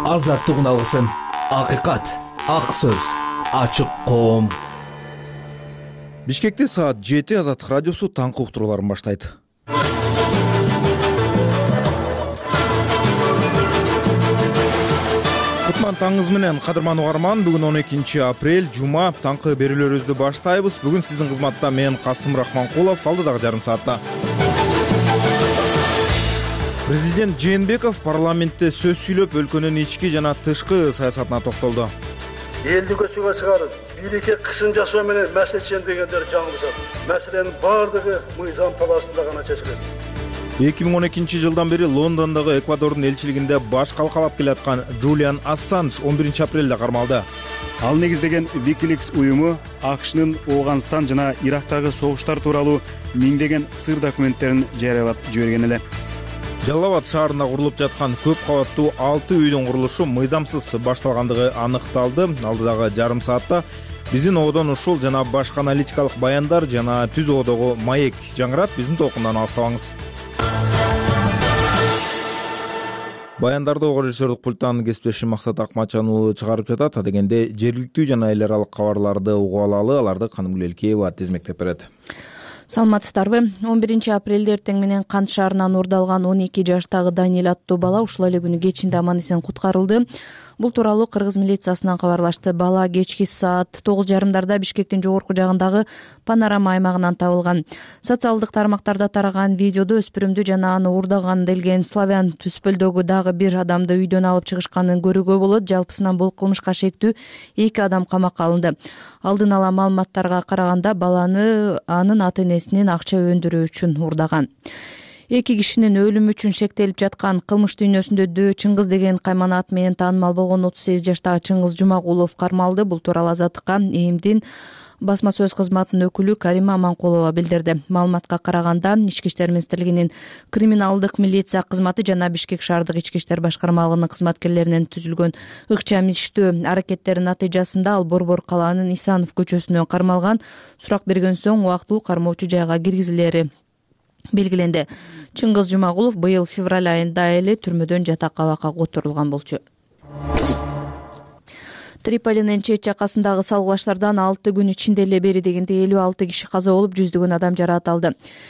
Азаттыгын алгысың. Акыйкат, ак сөз, ачык коом. Бишкекте саат 7 Азаттык радиосу таңкы уктурууларын баштайт. Кутман таңыңыз менен, кадырман угарман. Бүгүн 12 апрель, жума, таңкы берүүлөрүбүздү баштайбыз. Бүгүн сиздин кызматта мен Касым Рахманкулов, алдыдагы жарым саатта. Президент Жээнбеков парламентте сөз сүйлөп, өлкөнүн ички жана тышкы саясатына токтолду. Элди көчөгө чыгарып, бийликке кысым жасоо менен маселе чечилгендер жаңылышат. Маселенин бардыгы мыйзам талаасында гана чечилет. 2012 жылдан бери Лондондогу Эквадордун элчилигинде баш калкалап келаткан Джулиан Ассанж 11 апрелде кармалды. Ал негиздеген Wikileaks уюму АКШнын Ооганстан жана Ирактагы согуштар тууралуу миңдеген сыр документтерин жарыялап жиберген эле. Жалал Абад шаарында курулуп жаткан көп кабаттуу 6 үйдүн курулушу мыйзамсыз башталгандыгы аныкталды. Алдыдагы жарым саатта биздин оодон ушул жана башка аналитикалык баяндар жана түз оодогу маек жаңырат. Биздин толкундан алыстабаңыз. Баяндарды режиссерлук пульттан кесиптешим Максат Акматжан уулу чыгарып жатат. Дегенде жергиликтүү жана эл аралык кабарларды угуп алалы, аларды Канымгүл Элкеева тизмектеп берет. Саламатсыздарбы. 11 апрелде эртең менен Кант шаарынан урдалган 12 жаштагы Даниил аттуу бала ушул эле күнү кечинде аман эсен куткарылды. Бул тууралуу кыргыз милициясынан кабарлашты. Бала кечки саат 9:30 Бишкектин жогорку жагындагы Панорама аймагынан табылган. Социалдык тармактарда тараган видеодо өспүрүмдү жана аны урдаган делген славян түспөлдөгү дагы бир адамды үйдөн алып чыгышканын көрүүгө болот. Жалпысынан бул кылмышка шектүү 2 адам камакка алынды. Алдын ала маалыматтарга караганда баланы анын ата-энесинин акча өндүрүү үчүн урдаган. 2 кишинин өлүмү үчүн шектелип жаткан кылмыш дүйнөсүндө Дөө Чыңгыз деген каймана ат менен таанымал болгон 38 жаштагы Чыңгыз Жумагулов кармалды. Бул тууралуу Азаттыкка ИИМдин басма сөз кызматынын өкүлү Карима Аманкулова билдирди. Маалыматка караганда Ички иштер министрлигинин криминалдык милиция кызматы жана Бишкек шаардык ички иштер башкармалыгынын кызматкерлеринен түзүлгөн ыкчам иштөө аракеттеринин натыйжасында ал Борбор калаанын Исанов көчөсүнөн кармалган. Сурак берген соң убактылуу кармоочу жайга киргизилери белгиленди. Чыңгыз Жумагулов быйыл февраль айында эле түрмөдөн жатак абакка которулган болчу. Триполинин чет жакасындагы салгылаштардан 6 күн ичинде эле бери дегенде 56 киши каза болуп, жүздөгөн адам жаракат алды.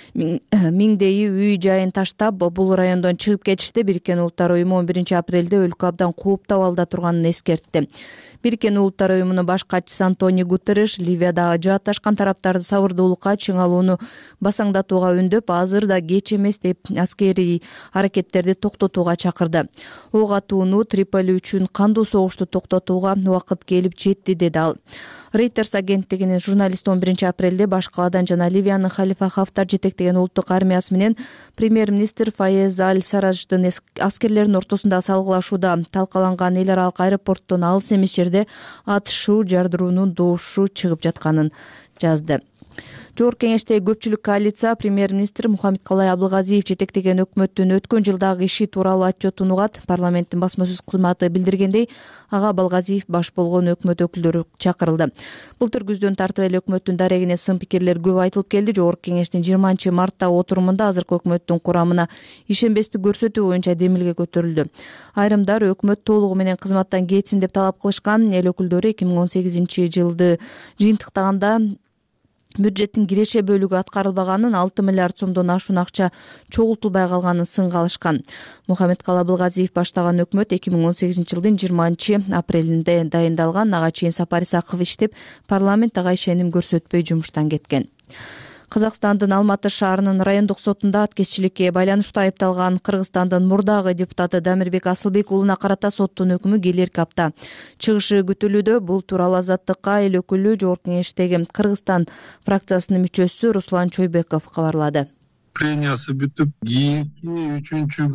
Миңдейи үй жайын таштап, бул райондон чыгып кетишти. Бириккен Улуттар уюму 11 апрелде өлкө абдан кооптуу абалда турганын эскертти. Бириккен Улуттар уюмунун баш катчысы Антонио Гутерриш Ливиядагы жаатташкан тараптарды сабырдуулукка, чыңалууну басаңдатууга үндөп, азыр да кеч эмес деп аскерий аракеттерди токтотууга чакырды. Ок атууну Триполи үчүн кандуу согушту токтотууга вакыт келип жетти, деди ал. Reuters агенттигинин журналисти 11 апрелде баш калаадан жана Ливиянын Халифа Хафтар жетектеген улуттук армиясы менен премьер-министр Фаез Аль-Сараждын аскерлеринин ортосунда салгылашууда талкаланган эл аралык аэропорттон алыс эмес жерде атышуу, жардыруунун добушу чыгып жатканын жазды. Жогорку кеңештеги көпчүлүк коалиция премьер-министр Мухаммедкалай Абылгазиев жетектеген өкмөттүн өткөн жылдагы иши тууралуу отчетун угат. Парламенттин басма сөз кызматы билдиргендей, ага Абылгазиев баш болгон өкмөт өкүлдөрү чакырылды. Былтыр күздөн тартып эле өкмөттүн дарегине сын пикирлер көп айтылып келди. Жогорку кеңештин 20 марттагы отурумунда азыркы өкмөттүн курамына ишенбестик көрсөтүү боюнча демилге көтөрүлдү. Айрымдар өкмөт толугу менен кызматтан кетсин деп талап кылышкан. Эл өкүлдөрү 2018 жылды жыйынтыктаганда бюджеттин киреше бөлүгү аткарылбаганын, 6 миллиард сомдон ашуун акча чогултулбай калганын сынга алышкан. Мухаммедкалай Абылгазиев баштаган өкмөт 2018 жылдын 20 апрелинде дайындалган. Ага чейин Сапар Исаков иштеп, парламент ага ишеним көрсөтпөй жумуштан кеткен. Казакстандын Алматы шаарынын райондук сотунда аткезчиликке байланыштуу айыпталган Кыргызстандын мурдагы депутаты Дамирбек Асылбек уулуна карата соттун өкүмү келерки апта чыгышы күтүлүүдө. Бул тууралуу Азаттыкка эл өкүлү Жогорку кеңештеги Кыргызстан фракциясынын мүчөсү Руслан Чойбеков кабарлады. Прениясы бүтүп, кийинки 3-күнү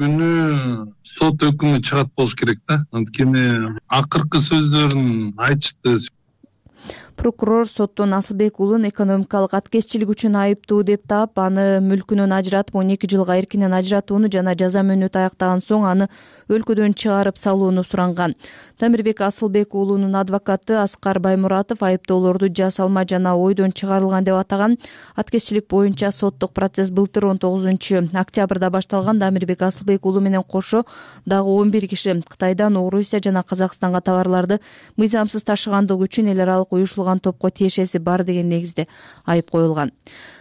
сот өкүмү чыгат болуш керек да. Анткени акыркы сөздөрүн айтышты. Прокурор соттон Асылбек уулун экономикалык аткезчилик үчүн айыптуу деп таап, аны мүлкүнөн ажыратып 12 жылга эркинен ажыратууну жана жаза мөөнөтү аяктаган соң аны өлкөдөн чыгарып салууну суранган. Дамирбек Асылбек уулунун адвокаты Аскар Баймуратов айыптоолорду жасалма жана ойдон чыгарылган деп атаган. Аткезчилик боюнча соттук процесс былтыр 19 октябрда башталган. Дамирбек Асылбек уулу менен кошо дагы 11 киши Кытайдан Орусия жана Казакстанга товарларды мыйзамсыз ташыгандыгы үчүн эл аралык уюшулган топко тиешеси бар деген негизде айып коюлган.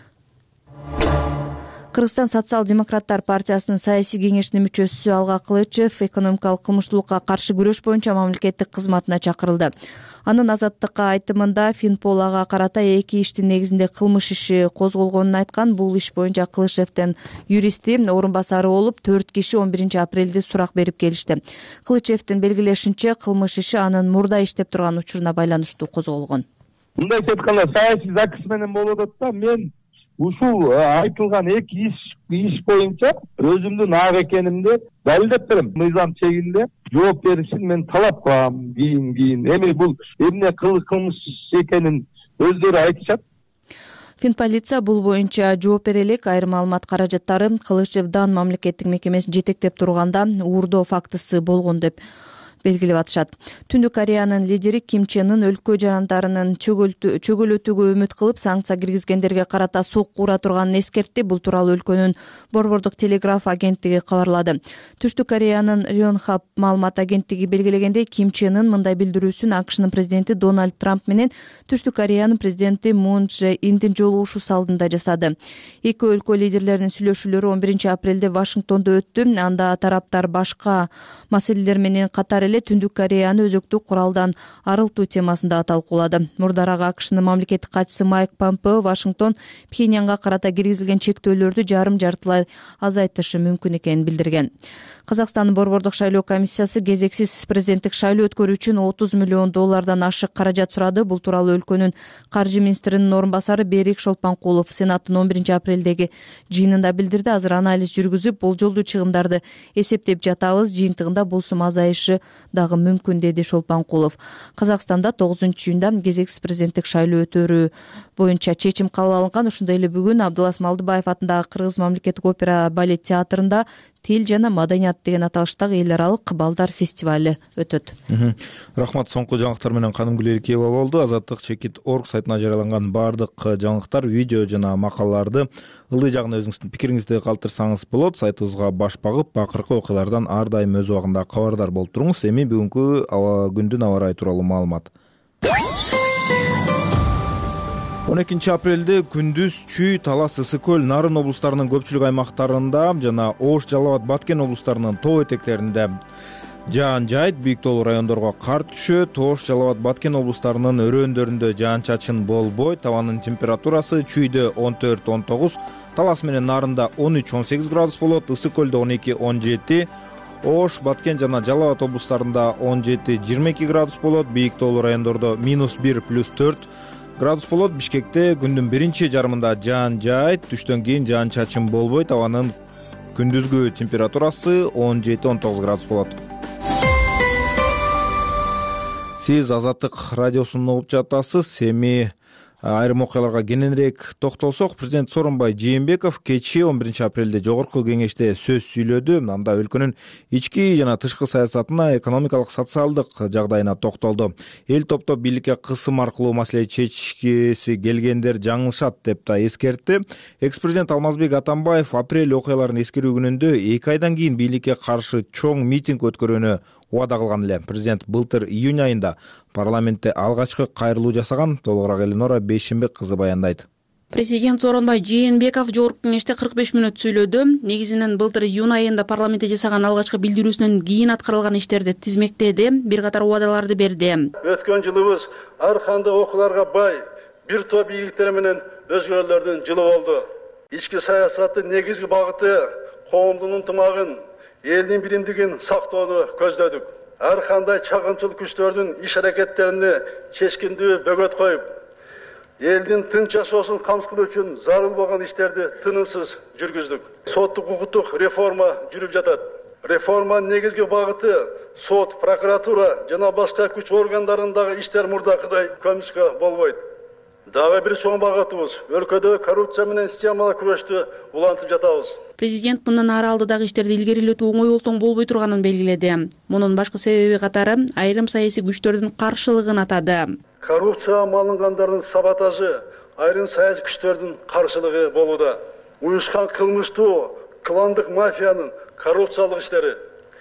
Кыргызстан социал-демократтар партиясынын саясий кеңешинин мүчөсү Алга Кылычев экономикалык кылмыштуулукка каршы күрөш боюнча мамлекеттик кызматына чакырылды. Анын Азаттыкка айтымында Финпол ага карата 2 иштин негизинде кылмыш иши козголгонун айткан. Бул иш боюнча Кылычевдин юристи орун басары болуп 4 киши 11 апрелде сурак берип келишти. Кылычевдин белгилешинче, кылмыш иши анын мурда иштеп турган учуруна байланыштуу козголгон. Мындайча айтканда саясий заказ менен болуп атат да, мен ушул айтылган 2 иш боюнча өзүмдүн ак экенимди далилдеп берем. Мыйзам чегинде жооп беришин мен талап кылам. Кийин эми бул эмне кылмыш экенин өздөрү айтышат. Финполиция бул боюнча жооп бере элек. Айрым маалымат каражаттары Кылычевдин мамлекеттик мекемесин жетектеп турганда уурдоо фактысы болгон деп белгилеп атышат. Түндүк Кореянын лидери Ким Чен Ын өлкө жарандарынын чөгөлөтүүгө үмүт кылып, санкция киргизгендерге карата сокку ура турганын эскертти. Бул тууралуу өлкөнүн Борбордук телеграф агенттиги кабарлады. Түштүк Кореянын Рёнхап маалымат агенттиги белгилегендей, Ким Чен Ын мындай билдирүүсүн АКШнын президенти Дональд Трамп менен Түштүк Кореянын президенти Мун Чже Индин жолугушуусу алдында жасады. Эки өлкө лидерлеринин сүйлөшүүлөрү 11 апрелде Вашингтондо өттү. Анда тараптар башка маселелер менен катар Түндүк Кореяны өзөктүү куралдан арылтуу темасында талкуулады. Мурдараак АКШнын мамлекеттик катчысы Майк Помпео Вашингтон Пхеньянга карата киргизилген чектөөлөрдү жарым-жартылай азайтышы мүмкүн экенин билдирген. Казакстандын Борбордук шайлоо комиссиясы кезексиз президенттик шайлоо өткөрүү үчүн $30 миллион ашык каражат сурады. Бул тууралуу өлкөнүн каржы министринин орун басары Берик Шолпанкулов Сенаттын 11 апрелдеги жыйынында билдирди. Азыр анализ жүргүзүп, болжолдуу чыгымдарды эсептеп жатабыз. Жыйынтыгында бул сум азайышы дагы мүмкүн, деди Шолпанкулов. Казакстанда 9-июнда кезексиз президенттик шайлоо өтөрүү боюнча чечим кабыл алынган. Ошондой эле бүгүн Абдулас Малдыбаев атындагы Кыргыз мамлекеттик опера балет театрында Тил жана маданият деген аталыштагы эл аралык балдар фестивали өтөт. Рахмат, соңку жаңылыктар менен Канымгүл Эркеева болду. Азаттык Чекит.org сайтына жарыяланган баардык жаңылыктар, видео жана макалаларды ылдый жагына өзүңүздүн пикириңизди калтырсаңыз болот. Сайтыбызга баш багып, акыркы окуялардан ар дайым өз убагында кабардар болуп туруңуз. Эми бүгүнкү күндүн аба ырайы тууралуу маалымат. 12 апрелде күндүз Чүй, Талас, Ысык көл, Нарын облустарынын көпчүлүк аймактарында жана Ош, Жалал Абад, Баткен облустарынын тоо этектеринде жаан жайт, бийик тоолуу райондорго кар түшөт. Ош, Жалал Абад, Баткен облустарынын өрөөндөрүндө жаан-чачын болбойт. Табанын температурасы Чүйдө 14-19, Талас менен Нарында 13-18 градус болот, Ысык көлдө 12-17, Ош, Баткен жана Жалал Абад облустарында 17-22 градус болот. Бийик тоолуу райондордо -1 + 4 градус болот. Бишкекте күндүн биринчи жарымында жаан жайт, түштөн кийин жаан-чачын болбойт. Табанын күндүзгү температурасы 17-19 градус болот. Сиз Азаттык радиосун угуп жатасыз. Эми айрым окуяларга кененирээк токтолсок, президент Сооронбай Жээнбеков кечээ 11 апрелде жогорку кеңеште сөз сүйлөдү. Анда өлкөнүн ички жана тышкы саясатына, экономикалык, социалдык жагдайына токтолду. Эл топтоп бийликке кысым аркылуу маселе чечкиси келгендер жаңылышат деп да эскертти. Экс-президент Алмазбек Атамбаев апрель окуяларын эскерүү күнүндө 2 айдан кийин бийликке каршы чоң митинг өткөрүүнү убада кылган эле. Президент былтыр июнь айында парламентте алгачкы кайрылуу жасаган. Толугураак Эленора Бейшембек кызы баяндайт. Президент Сооронбай Жээнбеков жогорку кеңеште 45 мүнөт сүйлөдү. Негизинен былтыр июнь айында парламентте жасаган алгачкы билдирүүсүнөн кийин аткарылган иштерди тизмектеди, бир катар убадаларды берди. Өткөн жылыбыз ар кандай окууларга бай, бир топ ийгиликтер менен өзгөрүүлөрдүн жылы болду. Ички саясаттын негизги багыты коомдун ынтымагын, элдин биримдигин сактоону көздөдүк. Ар кандай чагымчыл күчтөрдүн иш аракеттерине чечкиндүү бөгөт коюп, элдин тынч жашоосун камсыз үчүн зарыл болгон иштерди тынымсыз жүргүздүк. Соттук укуктук реформа жүрүп жатат. Реформанын негизги багыты сот, прокуратура жана башка күч органдарындагы иштер мурдакыдай көмүшкө болбойт. Дагы бир чоң багытыбыз өлкөдө коррупция менен системалык күрөштү улантып жатабыз. Президент мындан ары алдыдагы иштерди илгерилетүү оңой олтоң болбой турганын белгиледи. Мунун башкы себеби катары айрым саясий күчтөрдүн каршылыгын атады. Коррупцияга малынгандардын саботажы айрым саясий күчтөрдүн каршылыгы болууда. Уюшкан кылмыштуу кландык мафиянын коррупциялык иштери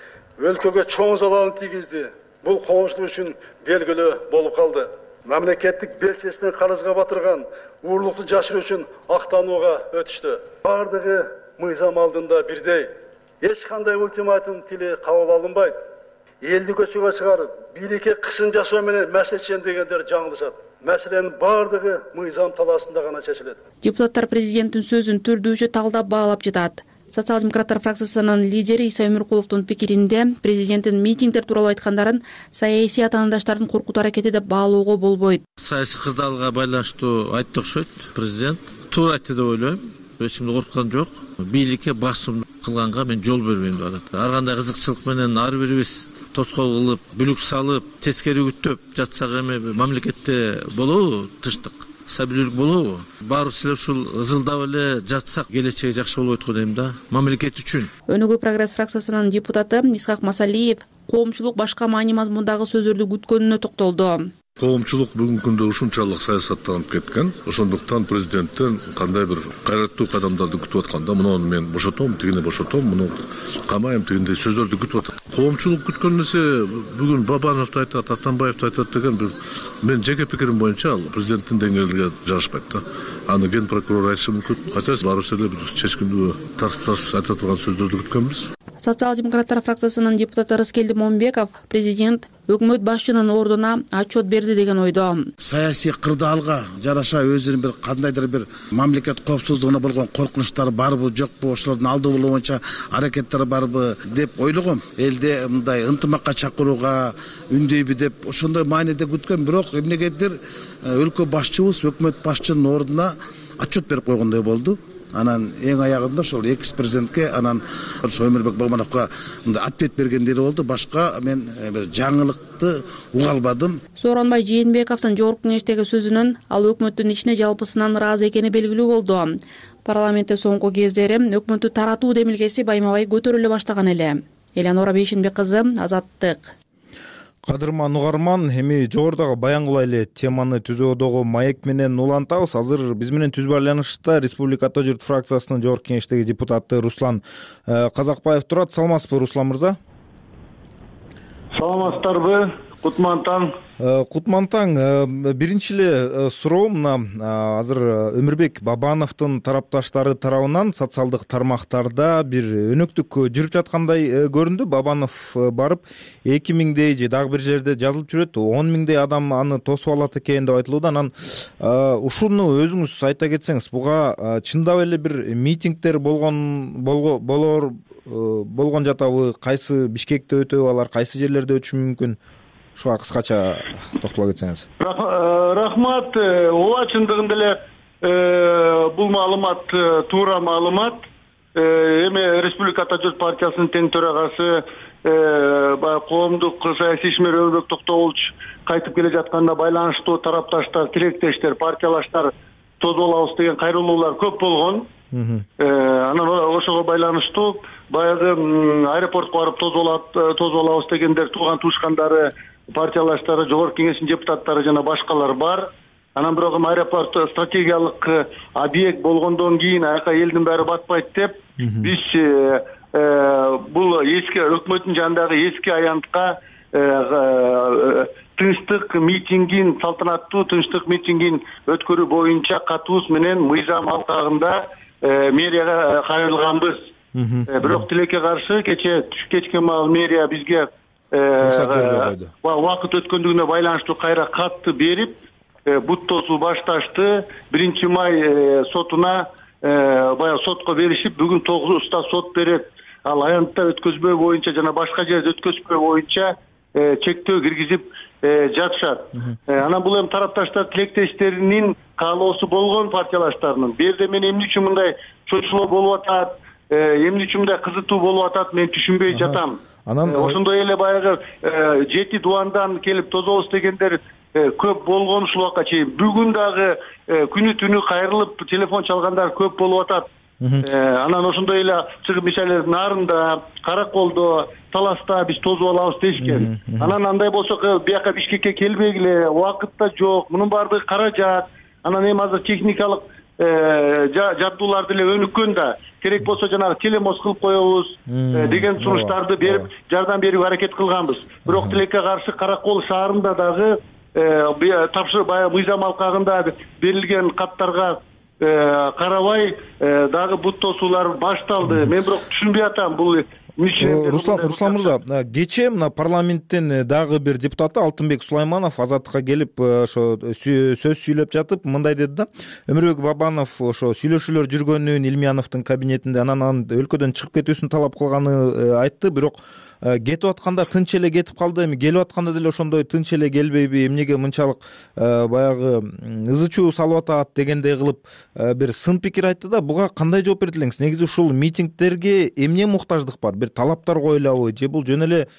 өлкөгө чоң залалын тийгизди. Бул коомчулук үчүн белгилүү болуп калды. Мамлекеттик белчесинен карызга батырган уурлукту жашыруу үчүн актанууга өтүштү. Бардыгы мыйзам алдында бирдей. Эч кандай ультиматум тили кабыл алынбайт. Элди көчөгө чыгарып, бийликке кышын жашоо менен маселе чечем дегендер жаңылышат. Маселенин бардыгы мыйзам талаасында гана чечилет. Депутаттар президенттин сөзүн түрдүүчө талдап баалап жатат. Социал-демократтар фракциясынын лидери Иса Өмүркуловдун пикиринде президенттин митингдер тууралуу айткандарын саясий атаандаштардын коркутуу аракети деп баалоого болбойт. Саясий кырдаалга байланыштуу айтты окшойт президент. Туура айтты деп ойлойм. Эч кимди коркуткан жок. Бийликке басым кылганга мен жол бербейм деп атат. Ар кандай кызыкчылык менен ар бирибиз тоскоол кылып, бүлүк салып, тескери күттөп жатсак эми мамлекетте болобу тынчтык? Стабилдүүлүк болобу? Баары силер ушул ызылдап эле жатсак келечеги жакшы болбойт го дейм да. Мамлекет үчүн. Өнүгүү прогресс фракциясынын депутаты Исхак Масалиев коомчулук башка маани мазмундагы сөздөрдү күткөнүнө токтолду. Коомчулук бүгүнкү күндө ушунчалык саясаттанып кеткен. Ошондуктан президенттен кандай бир кайраттуу кадамдарды күтүп атканда, муну мен бошотом, тигине бошотом, муну камайм дегендей сөздөрдү күтүп атат. Коомчулук күткөн нерсе бүгүн Бабанов да айтат, Атамбаев да айтат деген бир мен жеке пикирим боюнча ал президенттин деңгээлиге жарашпайт да. Аны ген прокурор айтышы мүмкүн. Катар баарыбыз эле бир чечкиндүү тарс айта турган сөздөрдү күткөнбүз. Социал-демократтар фракциясынын депутаты Рыскелди Момбеков президент өкмөт башчынын ордуна отчет берди деген ойдо. Саясий кырдаалга жараша өзүнүн бир кандайдыр бир мамлекет коопсуздугуна болгон коркунучтары барбы, жокпу, ошолордун алды болуу боюнча аракеттери барбы деп ойлогом. Элде мындай ынтымакка чакырууга үндөйбү деп ошондой мааниде күткөн, бирок эмнегедир өлкө башчыбыз өкмөт башчынын ордуна отчет берип койгондой болду. Анан эң аягында ошол экс-президентке анан Өмүрбек Богмановго мындай ответ бергендери болду. Башка мен бир жаңылыкты уга албадым. Сооронбай Жээнбековдун жогорку кеңештеги сөзүнөн ал өкмөттүн ичине жалпысынан ыраазы экени белгилүү болду. Парламентте соңку кездери өкмөттү таратуу демилгеси байма-бай көтөрүлө баштаган эле. Элеонора Бейшенбек кызы, Азаттык. Кадырман угарман, эми жогорудагы баян кыла эле теманы түзөөдөгү маек менен улантабыз. Азыр биз менен түз байланышта Республика Ата журт фракциясынын жогорку кеңештеги депутаты Руслан Казакбаев турат. Саламатсызбы, Руслан мырза? Саламатсыздарбы, Кутман таң. Кутман таң, биринчи эле суроо мына азыр Өмүрбек Бабановдун тарапташтары тарабынан социалдык тармактарда бир өнөктүк жүрүп жаткандай көрүндү. Бабанов барып 2000дей же дагы бир жерде жазылып жүрөт, 10 миңдей адам аны тосуп алат экен деп айтылууда. Анан ушуну өзүңүз айта кетсеңиз, буга чындап эле бир митингдер болгон жатабы? Кайсы Бишкекте өтөбү алар, кайсы жерлерде өтүшү мүмкүн? Шуга кыскача токтоло кетсеңиз. Рахмат. Ооба, чындыгында эле бул маалымат туура маалымат. Эми Республика Ата журт партиясынын тең төрагасы коомдук саясий ишмер Өмүрбек Токтогулович кайтып келе жатканда байланыштуу тарапташтар, тилектештер, партиялаштар тосуп алабыз деген кайрылуулар көп болгон. Анан ошого байланыштуу баягы аэропортко барып тосуп алабыз дегендер тууган туушкандары, партиялаштары, жогорку кеңештин депутаттары жана башкалар бар. Анан бирок аэропорт стратегиялык объект болгондон кийин аяка элдин баары батпайт деп биз бул эски өкмөттүн жанындагы эски аянтка тынчтык митингин, салтанаттуу тынчтык митингин өткөрүү боюнча катуубуз менен мыйзам алкагында мэрияга кайрылганбыз. Бирок тилекке каршы кечке маал мэрия бизге убакыт өткөндүгүнө байланыштуу кайра катты берип, бут тосуу башташты. 1-май сотуна баягы сотко беришип, бүгүн 9-та сот берет. Ал аянтта өткөзбөө боюнча жана башка жерде өткөзбөө боюнча чектөө киргизип жатышат. Анан бул эми тарапташтар тилектештеринин каалоосу болгон партиялаштарынын. Бу жерде мен эмне үчүн мындай чочулоо болуп атат, эмне үчүн мындай кызытуу болуп атат мен түшүнбөй жатам. Анан ошондой эле баягы 7 дубандан келип тозобуз дегендер көп болгон ушул убакка чейин. Бүгүн дагы күнү түнү кайрылып телефон чалгандар көп болуп атат. Анан ошондой эле чыгып мисалы Нарында, Караколдо, Таласта биз тозуп алабыз дешкен. Анан андай болсо бияка Бишкекке келбегиле, убакыт да жок, мунун баардыгы каражат. Анан эми азыр техникалык жабдуулар деле өнүккөн да. Керек болсо жанагы телемост кылып коебуз деген сунуштарды берип, жардам берүүгө аракет кылганбыз. Бирок тилекке каршы Каракол шаарында дагы тапшырып баягы мыйзам алкагында берилген каттарга карабай дагы бут тосуулар башталды. Мен бирок түшүнбөй атам бул. Руслан мырза, кечээ мына парламенттен дагы бир депутат Алтынбек Сулайманов Азаттыкка келип ошо сөз сүйлөп жатып мындай деди да: Өмүрбек Бабанов ошо сүйлөшүүлөр жүргөнүн Илмияновдун кабинетинде анан өлкөдөн чыгып кетүүсүн талап кылганы айтты, бирок кетип атканда тынч эле кетип калды. Эми келип атканда деле ошондой тынч эле келбейби, эмнеге мынчалык баягы ызы чуу салып атат дегендей кылып бир сын пикир айтты да. Буга кандай жооп берет элеңиз? Негизи ушул митингдерге эмне муктаждык бар? Бир талаптар коюлабы же бул жөн эле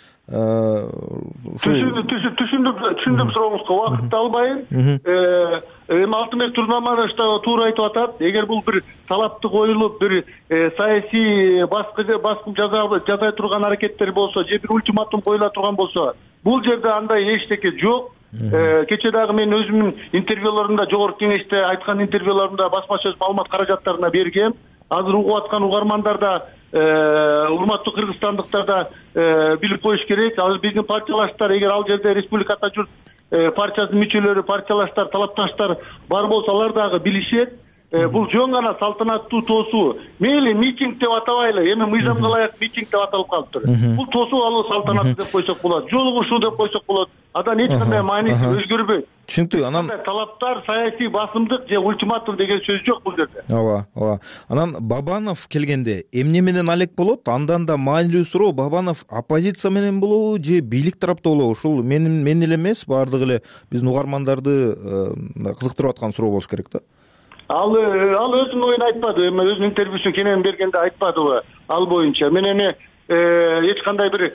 түшүндүм сурооңузга, убакытты албайын. Эми Алтынбек Турмаманович да туура айтып атат. Эгер бул бир талапты коюлуп, бир саясий баскым жасай турган аракеттер болсо, же бир ультиматум коюла турган болсо, бул жерде андай эчтеке жок. Кечээ дагы мен өзүмдүн интервьюларымда, жогорку кеңеште айткан интервьюларымда басма сөз маалымат каражаттарына бергем. Азыр угуп аткан угармандар да, урматтуу кыргызстандыктар да билип коюш керек. Азыр биздин партиялаштар, эгер ал жерде Республиката журт партиясынын мүчөлөрү, партиялаштар, талапташтар бар болсо, алар дагы билишет. Бул жөн гана салтанаттуу тосуу. Мейли митинг деп атабайлы, эми мыйзамга ылайык митинг деп аталып калыптыр. Бул тосуу алуу салтанаты деп койсок болот, жолугушуу деп койсок болот. Адан эч кандай мааниси өзгөрбөйт. Түшүнүктүү. Анан талаптар, саясий басымдык же ультиматум деген сөз жок бул жерде. Ооба. Анан Бабанов келгенде эмне менен алек болот? Андан да маанилүү суроо: Бабанов оппозиция менен болобу же бийлик тарапта болобу? Ушул мен эле эмес, баардык эле биздин угармандарды кызыктырып аткан суроо болуш керек да. Ал өзүнүн оюн айтпады, эми өзүнүн интервьюсун кенен бергенде айтпадыбы ал боюнча. Мен эми эч кандай бир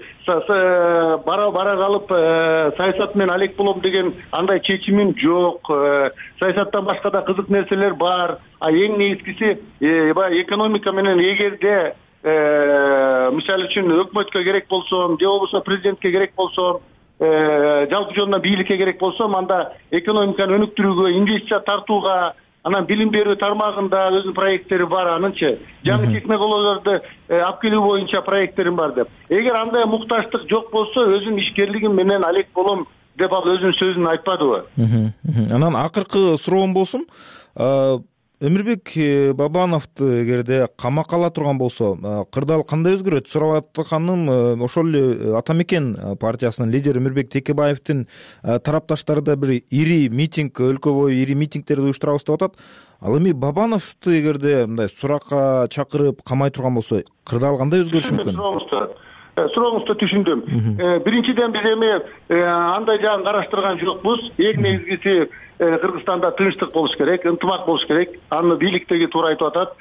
бара калып саясат менен алек болом деген андай чечимим жок. Саясаттан башка да кызык нерселер бар. Эң негизгиси баягы экономика менен эгерде мисалы үчүн өкмөткө керек болсом, же болбосо президентке керек болсом, жалпы жөнүндө бийликке керек болсом, анда экономиканы өнүктүрүүгө, инвестиция тартууга, анан билим берүү тармагында өзүнүн проекттери бар, анынчы жаңы технологияларды алып келүү боюнча проекттерим бар деп. Эгер андай муктаждык жок болсо, өзүнүн ишкерлигим менен алек болом деп ал өзүнүн сөзүн айтпадыбы? Анан акыркы суроом болсун. Өмүрбек Бабановду эгерде камакка ала турган болсо, кырдаал кандай өзгөрөт? Сурап атканым, ошол эле Ата Мекен партиясынын лидери Өмүрбек Текебаевдин тарапташтары да бир ири митинг, өлкө бою ири митингтерди уюштурабыз деп атат. Ал эми Бабановду эгерде мындай суракка чакырып камай турган болсо, кырдаал кандай өзгөрүшү мүмкүн? Сурооңузду түшүндүм. Биринчиден биз эми андай жагын караштырган жокпуз. Эң негизгиси Кыргызстанда тынчтык болуш керек, ынтымак болуш керек. Аны бийликтеги туура айтып атат.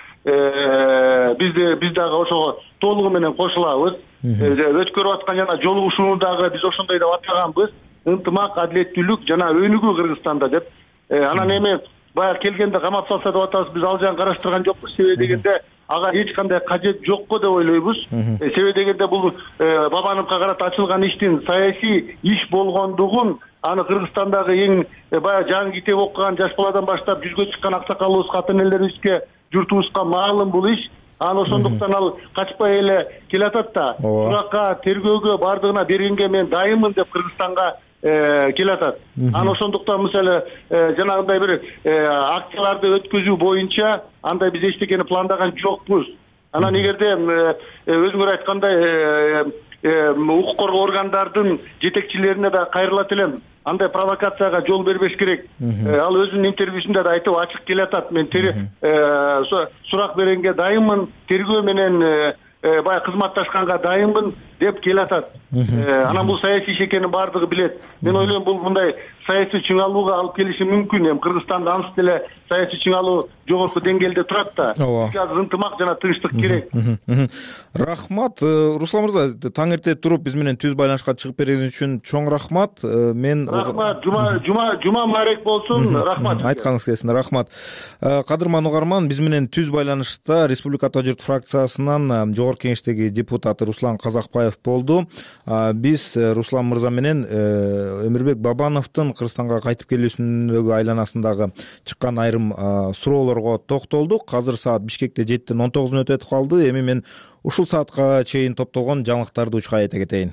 Биз дагы ошого толугу менен кошулабыз. Өткөрүп аткан жана жолугушууну дагы биз ошондой деп атаганбыз. Ынтымак, адилеттүүлүк жана өнүгүү Кыргызстанда деп. Анан эми баягы келгенде камап салса деп атабыз, биз ал жагын караштырган жокпуз. Себеби дегенде ага эч кандай кажет жокко деп ойлойбуз. Себеби дегенде бул Бабановго карата ачылган иштин саясий иш болгондугун аны Кыргызстандагы эң баягы жаңы китеп окуган жаш баладан баштап жүзгө чыккан аксакалыбызга, ата энелерибизге, журтубузга маалым бул иш. Аны ошондуктан ал качпай эле келатат да. Суракка, тергөөгө бардыгына бергенге мен дайыммын деп Кыргызстанга келатат. Аны ошондуктан мисалы жанагындай бир акцияларды өткөзүү боюнча андай биз эчтекени пландаган жокпуз. Анан эгерде өзүңөр айткандай укук коргоо органдардын жетекчилерине да кайрылат элем. Андай провокацияга жол бербеш керек. Ал өзүнүн интервьюсунда да айтып ачык келатат. Мен сурак бергенге дайыммын, тергөө менен баягы кызматташканга дайыммын. деп келатат. Анан бул саясий иш экенин баардыгы билет. Мен ойлойм бул мындай саясий чыңалууга алып келиши мүмкүн. Эми Кыргызстанда анысы деле саясий чыңалуу жогорку деңгээлде турат да. Бизге азыр ынтымак жана тынчтык керек. Рахмат. Руслан мырза, таң эрте туруп биз менен түз байланышка чыгып бергениңиз үчүн чоң рахмат. Рахмат. Жума мубарак болсун. Рахмат. Айтканыңыз келсин. Рахмат. Кадырман угарман, биз менен түз байланышта Республика Ата журт фракциясынан жогорку кеңештеги депутаты Руслан Казакбаев болду. Биз Руслан мырза менен Өмүрбек Бабановдун Кыргызстанга кайтып келүүсүндөгү айланасындагы чыккан айрым суроолорго токтолдук. Азыр саат Бишкекте 7:19 өтүп калды. Эми мен ушул саатка чейин топтолгон жаңылыктарды учка айта кетейин.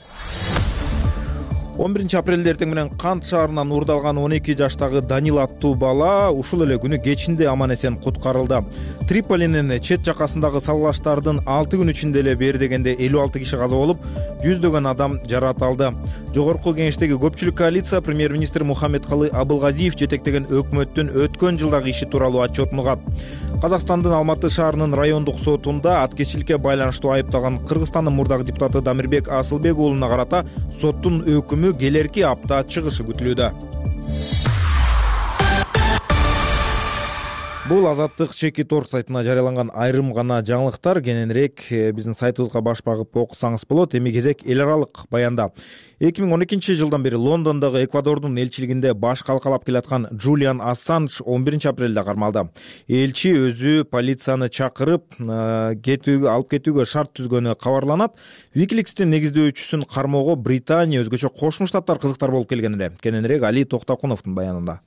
11 апрелде эртең менен Кант шаарынан уурдалган 12 жаштагы Данил аттуу бала ушул эле күнү кечинде аман эсен куткарылды. Триполинин чет жакасындагы салгылаштардын 6 күн ичинде эле бери дегенде 56 киши каза болуп, жүздөгөн адам жаракат алды. Жогорку кеңештеги көпчүлүк коалиция премьер-министр Мухаммедкалый Абылгазиев жетектеген өкмөттүн өткөн жылдагы иши тууралуу отчетун угат. Казакстандын Алматы шаарынын райондук сотунда аткечиликке байланыштуу айыпталган Кыргызстандын мурдагы депутаты Дамирбек Асылбек уулуна карата соттун өкүмү келерки апта чыгышы күтүлүүдө. Бул Азаттык Чеки Торг сайтына жарыяланган айрым гана жаңылыктар. Кененирээк биздин сайтыбызга баш багып окусаңыз болот. Эми кезек эл аралык баянда. 2012 жылдан бери Лондондогу Эквадордун элчилигинде баш калкалап келаткан Джулиан Ассанж 11 апрелде кармалды. Элчи өзү полицияны чакырып, алып кетүүгө шарт түзгөнү кабарланат. Wikileaks'тин негиздөөчүсүн кармоого Британия, өзгөчө Кошмо Штаттар кызыктар болуп келген эле. Кененирээк Али Токтокуновдун баянында.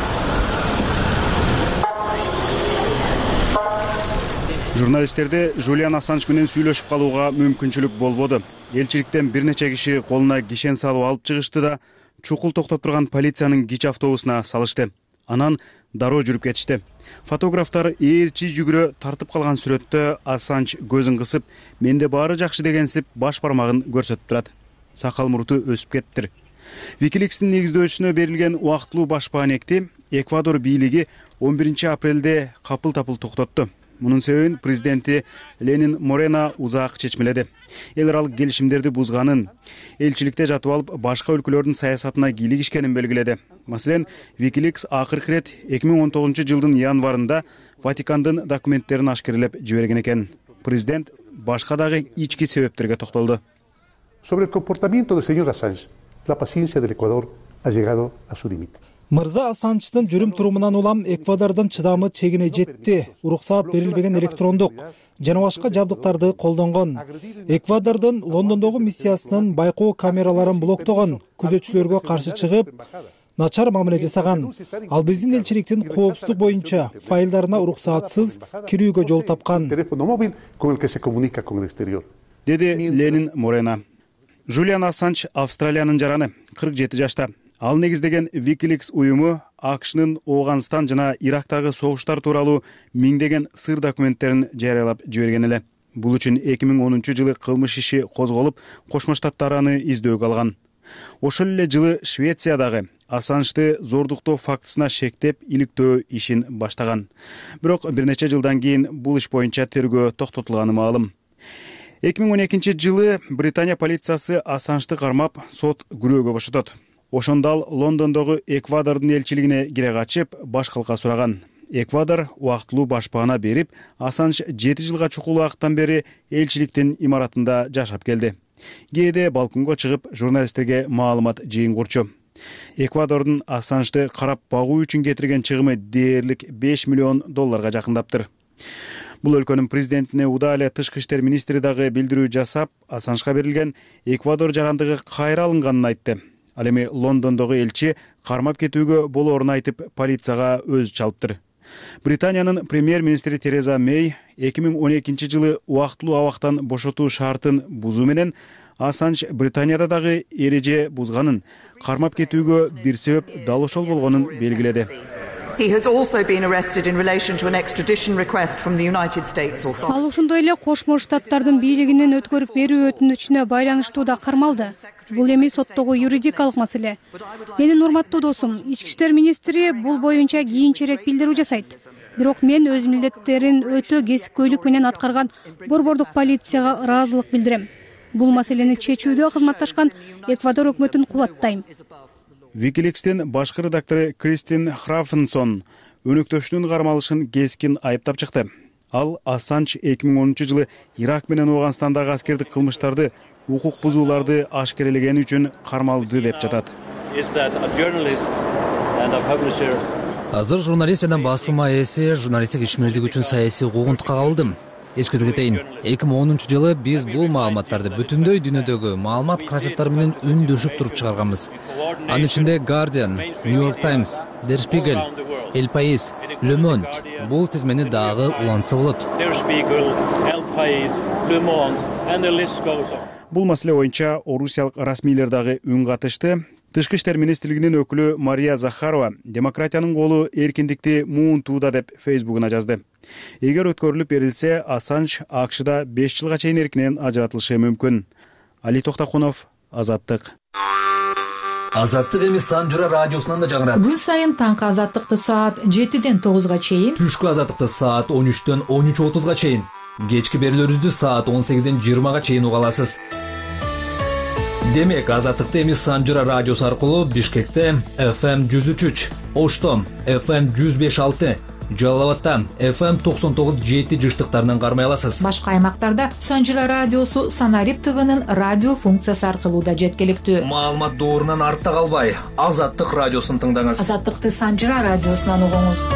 Журналисттерде Джулиан Ассанж менен сүйлөшүп калууга мүмкүнчүлүк болбоду. Элчиликтен бир нече киши колуна кишен салып алып чыгышты да, чукул токтоп турган полициянын кич автобусуна салышты. Анан дароо жүрүп кетишти. Фотографтар ээрчи жүгүрө тартып калган сүрөттө Ассанж көзүн кысып, менде баары жакшы дегенсип баш бармагын көрсөтүп турат. Сакал мурту өсүп кеттир. Wikileaks'тин негиздөөчүсүнө берилген убактылуу баш баанекти Эквадор бийлиги 11 апрелде капыл-тапыл токтотту. Мунун себебин президенти Ленин Морено узак чечмеледи. Эл аралык келишимдерди бузганын, элчиликте жатып алып башка өлкөлөрдүн саясатына кийлигишкенин белгиледи. Маселен, Wikileaks акыркы рет 2019 жылдын январында Ватикандын документтерин ашкерелеп жиберген экен. Президент башка дагы ички себептерге токтолду. Sobre el comportamiento del señor Assange, la paciencia del Ecuador ha llegado a su límite. Мырза Ассанждын жүрүм турумунан улам Эквадордун чыдамы чегине жетти. Уруксаат берилбеген электрондук жана башка жабдыктарды колдонгон. Эквадордун Лондондогу миссиясынын байкоо камераларын блоктогон, күзөтчүлөргө каршы чыгып, начар мамиле жасаган. Ал биздин элчиликтин коопсуздук боюнча файлдарына уруксаатсыз кирүүгө жол тапкан, деди Ленин Морено. Джулиан Ассанж Австралиянын жараны, 47 жашта. Ал негиздеген Wikileaks уюму АКШнын Ооганстан жана Ирактагы согуштар тууралуу миңдеген сыр документтерин жарыялап жиберген эле. Бул үчүн 2010 жылы кылмыш иши козголуп, Кошмо Штаттар аны издөөгө алган. Ошол эле жылы Швециядагы Ассанжды зордуктоо фактысына шектеп иликтөө ишин баштаган. Бирок бир нече жылдан кийин бул иш боюнча тергөө токтотулганы маалым. 2012 жылы Британия полициясы Ассанжды кармап, сот күрөөгө бошотот. Ошондо ал Лондондогу Эквадордун элчилигине кире качып, баш калка сураган. Эквадор убактылуу баш баана берип, Ассанж 7 жылга чукул убакыттан бери элчиликтин имаратында жашап келди. Кээде балконго чыгып, журналисттерге маалымат жыйынгурчу. Эквадордун Ассанжды карап багуу үчүн кетирген чыгымы дээрлик $5 миллион жакындаптыр. Бул өлкөнүн президентине удаа эле тышкы иштер министри дагы билдирүү жасап, Ассанжга берилген Эквадор жарандыгы кайра алынганын айтты. Ал эми Лондондогу элчи кармап кетүүгө болоорун айтып, полицияга өзү чалыптыр. Британиянын премьер-министри Тереза Мэй 2012 жылы убактылуу абактан бошотуу шартын бузуу менен Ассанж Британияда дагы эреже бузганын, кармап кетүүгө бир себеп дал ошол болгонун белгиледи. Ал ошондой эле Кошмо Штаттардын бийлигинин өткөрүп берүү өтүнүчүнө байланыштуу да кармалды. Бул эми соттогу юридикалык маселе. Менин урматтуу досум, ички иштер министри бул боюнча кийинчерээк билдирүү жасайт. Бирок мен өз милдеттерин өтө кесипкөйлүк менен аткарган борбордук полицияга ыраазылык билдирем. Бул маселени чечүүдө кызматташкан Эквадор өкмөтүн кубаттайм. Wikileaks'тин башкы редактору Кристин Храфенсон өнөктөшүнүн кармалышын кескин айыптап чыкты. Ал Ассанж 2010-жылы Ирак менен Ооганстандагы аскердик кылмыштарды, укук бузууларды ашкерелегени үчүн кармалды деп жатат. Азыр журналист жана басылма ээси журналисттик ишмердик үчүн саясий укугунтукка кабылдым. Эскертип кетейин, 2010-жылы биз бул маалыматтарды бүтүндөй дүйнөдөгү маалымат каражаттары менен үндөшүп туруп чыгарганбыз. Анын ичинде Guardian, New York Times, Der Spiegel, El País, Le Monde бул тизмени дагы улантса болот. Бул маселе боюнча орусиялык расмийлер дагы үн катышты. Тышкы иштер министрлигинин өкүлү Мария Захарова демократиянын колу эркиндикти муунтууда деп Фейсбугуна жазды. Эгер өткөрүлүп берилсе, Ассанж АКШда 5 жылга чейин эркинен ажыратылышы мүмкүн. Али Токтакунов, Азаттык. Азаттык эми Санжыра радиосунан да жаңырат. Күн сайын таңкы Азаттыкты саат 7ден 9га чейин, түшкү Азаттыкты саат 13дөн 13:30га чейин, кечки берүүлөрүбүздү саат 18ден 20га чейин уга аласыз. Демек, Азаттыкты эми Санжыра радиосу аркылуу Бишкекте FM 103, Оштом FM 105.6, Жалал Абадта FM 99.7 жыштыктарынан кармай аласыз. Башка аймактарда Санжыра радиосу Санарип ТВнын радио функциясы аркылуу да жеткиликтүү. Маалымат доорунан артта калбай, Азаттык радиосун тыңдаңыз. Азаттыкты Санжыра радиосунан угуңуз.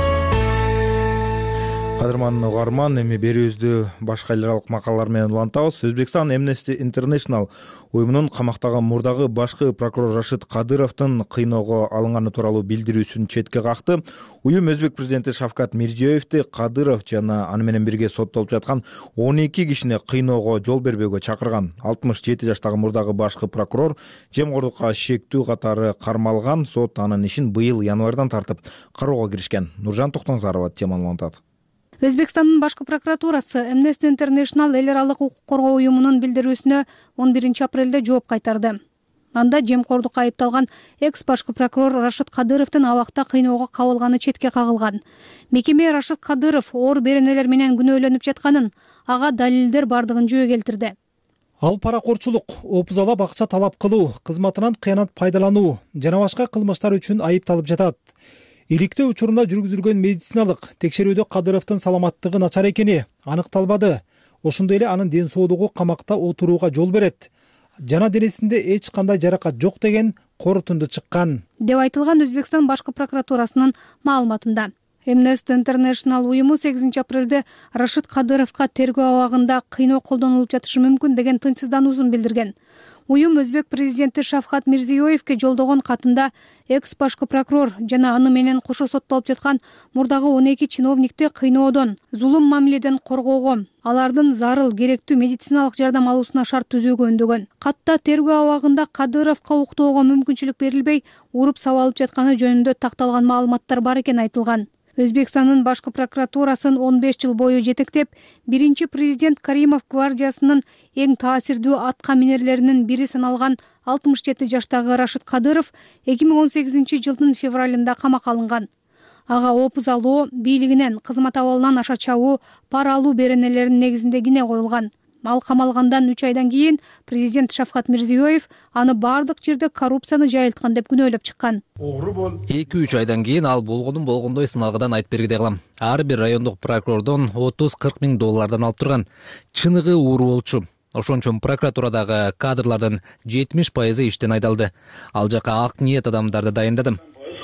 Кадырман угарман, эми берүүбүздү башка эл аралык макалалар менен улантабыз. Өзбекстан Amnesty International уюмунун камактагы мурдагы башкы прокурор Рашид Кадыровдун кыйноого алынганы тууралуу билдирүүсүн четке какты. Уюм өзбек президенти Шавкат Мирзиёевди Кадыров жана аны менен бирге соттолуп жаткан 12 кишини кыйноого жол бербөөгө чакырган. 67 жаштагы мурдагы башкы прокурор жемкорлукка шектүү катары кармалган. Сот анын ишин быйыл январдан тартып кароого киришкен. Нуржан Токтонзарова теманы улантат. Өзбекстандын башкы прокуратурасы Amnesty International эл аралык укук коргоо уюмунун билдирүүсүнө 11 апрелде жооп кайтарды. Анда жемкордукка айыпталган экс башкы прокурор Рашид Кадыровдун абакта кыйноого кабылганы четке кагылган. Мекеме Рашид Кадыров оор беренелер менен күнөөлөнүп жатканын, ага далилдер бардыгын жөө келтирди. Ал паракорчулук, опузалап акча талап кылуу, кызматынан кыянат пайдалануу жана башка кылмыштар үчүн айыпталып жатат. Иликтөө учурунда жүргүзүлгөн медициналык текшерүүдө Кадыровдун саламаттыгы начар экени аныкталбады. Ошондой эле анын ден соолугу камакта отурууга жол берет жана денесинде эч кандай жаракат жок деген корутунду чыккан деп айтылган Өзбекстан башкы прокуратурасынын маалыматында. Amnesty International уюму 8 апрелде Рашид Кадыровго тергөө абагында кыйноо колдонулуп жатышы мүмкүн деген тынчсыздануусун билдирген. Уюм өзбек президенти Шавкат Мирзиёевге жолдогон катында экс башкы прокурор жана аны менен кошо соттолуп жаткан мурдагы 12 чиновникти кыйноодон, зулум мамиледен коргоого, алардын зарыл керектүү медициналык жардам алуусуна шарт түзүүгө үндөгөн. Катта тергөө абагында Кадыровго уктоого мүмкүнчүлүк берилбей, уруп сабалып жатканы жөнүндө такталган маалыматтар бар экен айтылган. Өзбекстандын башкы прокуратурасын 15 жыл бою жетектеп, биринчи президент Каримов гвардиясынын эң таасирдүү атка минерлеринин бири саналган 67 жаштагы Рашид Кадыров 2018 жылдын февралында камакка алынган. Ага опуз алуу, бийлигинен, кызмат абалынан аша чабуу, пара алуу беренелеринин негизинде кине коюлган. Ал камалгандан 3 айдан кийин президент Шавкат Мирзиёев аны бардык жерде коррупцияны жайылткан деп күнөөлөп чыккан. 2-3 айдан кийин ал болгонун болгондой сыналгыдан айтып бергидей кылам. Ар бир райондук прокурордон 30-40 миң доллардан алып турган. Чыныгы ууру болчу. Ошончо прокуратурадагы кадрлардын 70% иштен айдалды. Ал жака ак ниет адамдарды дайындадым.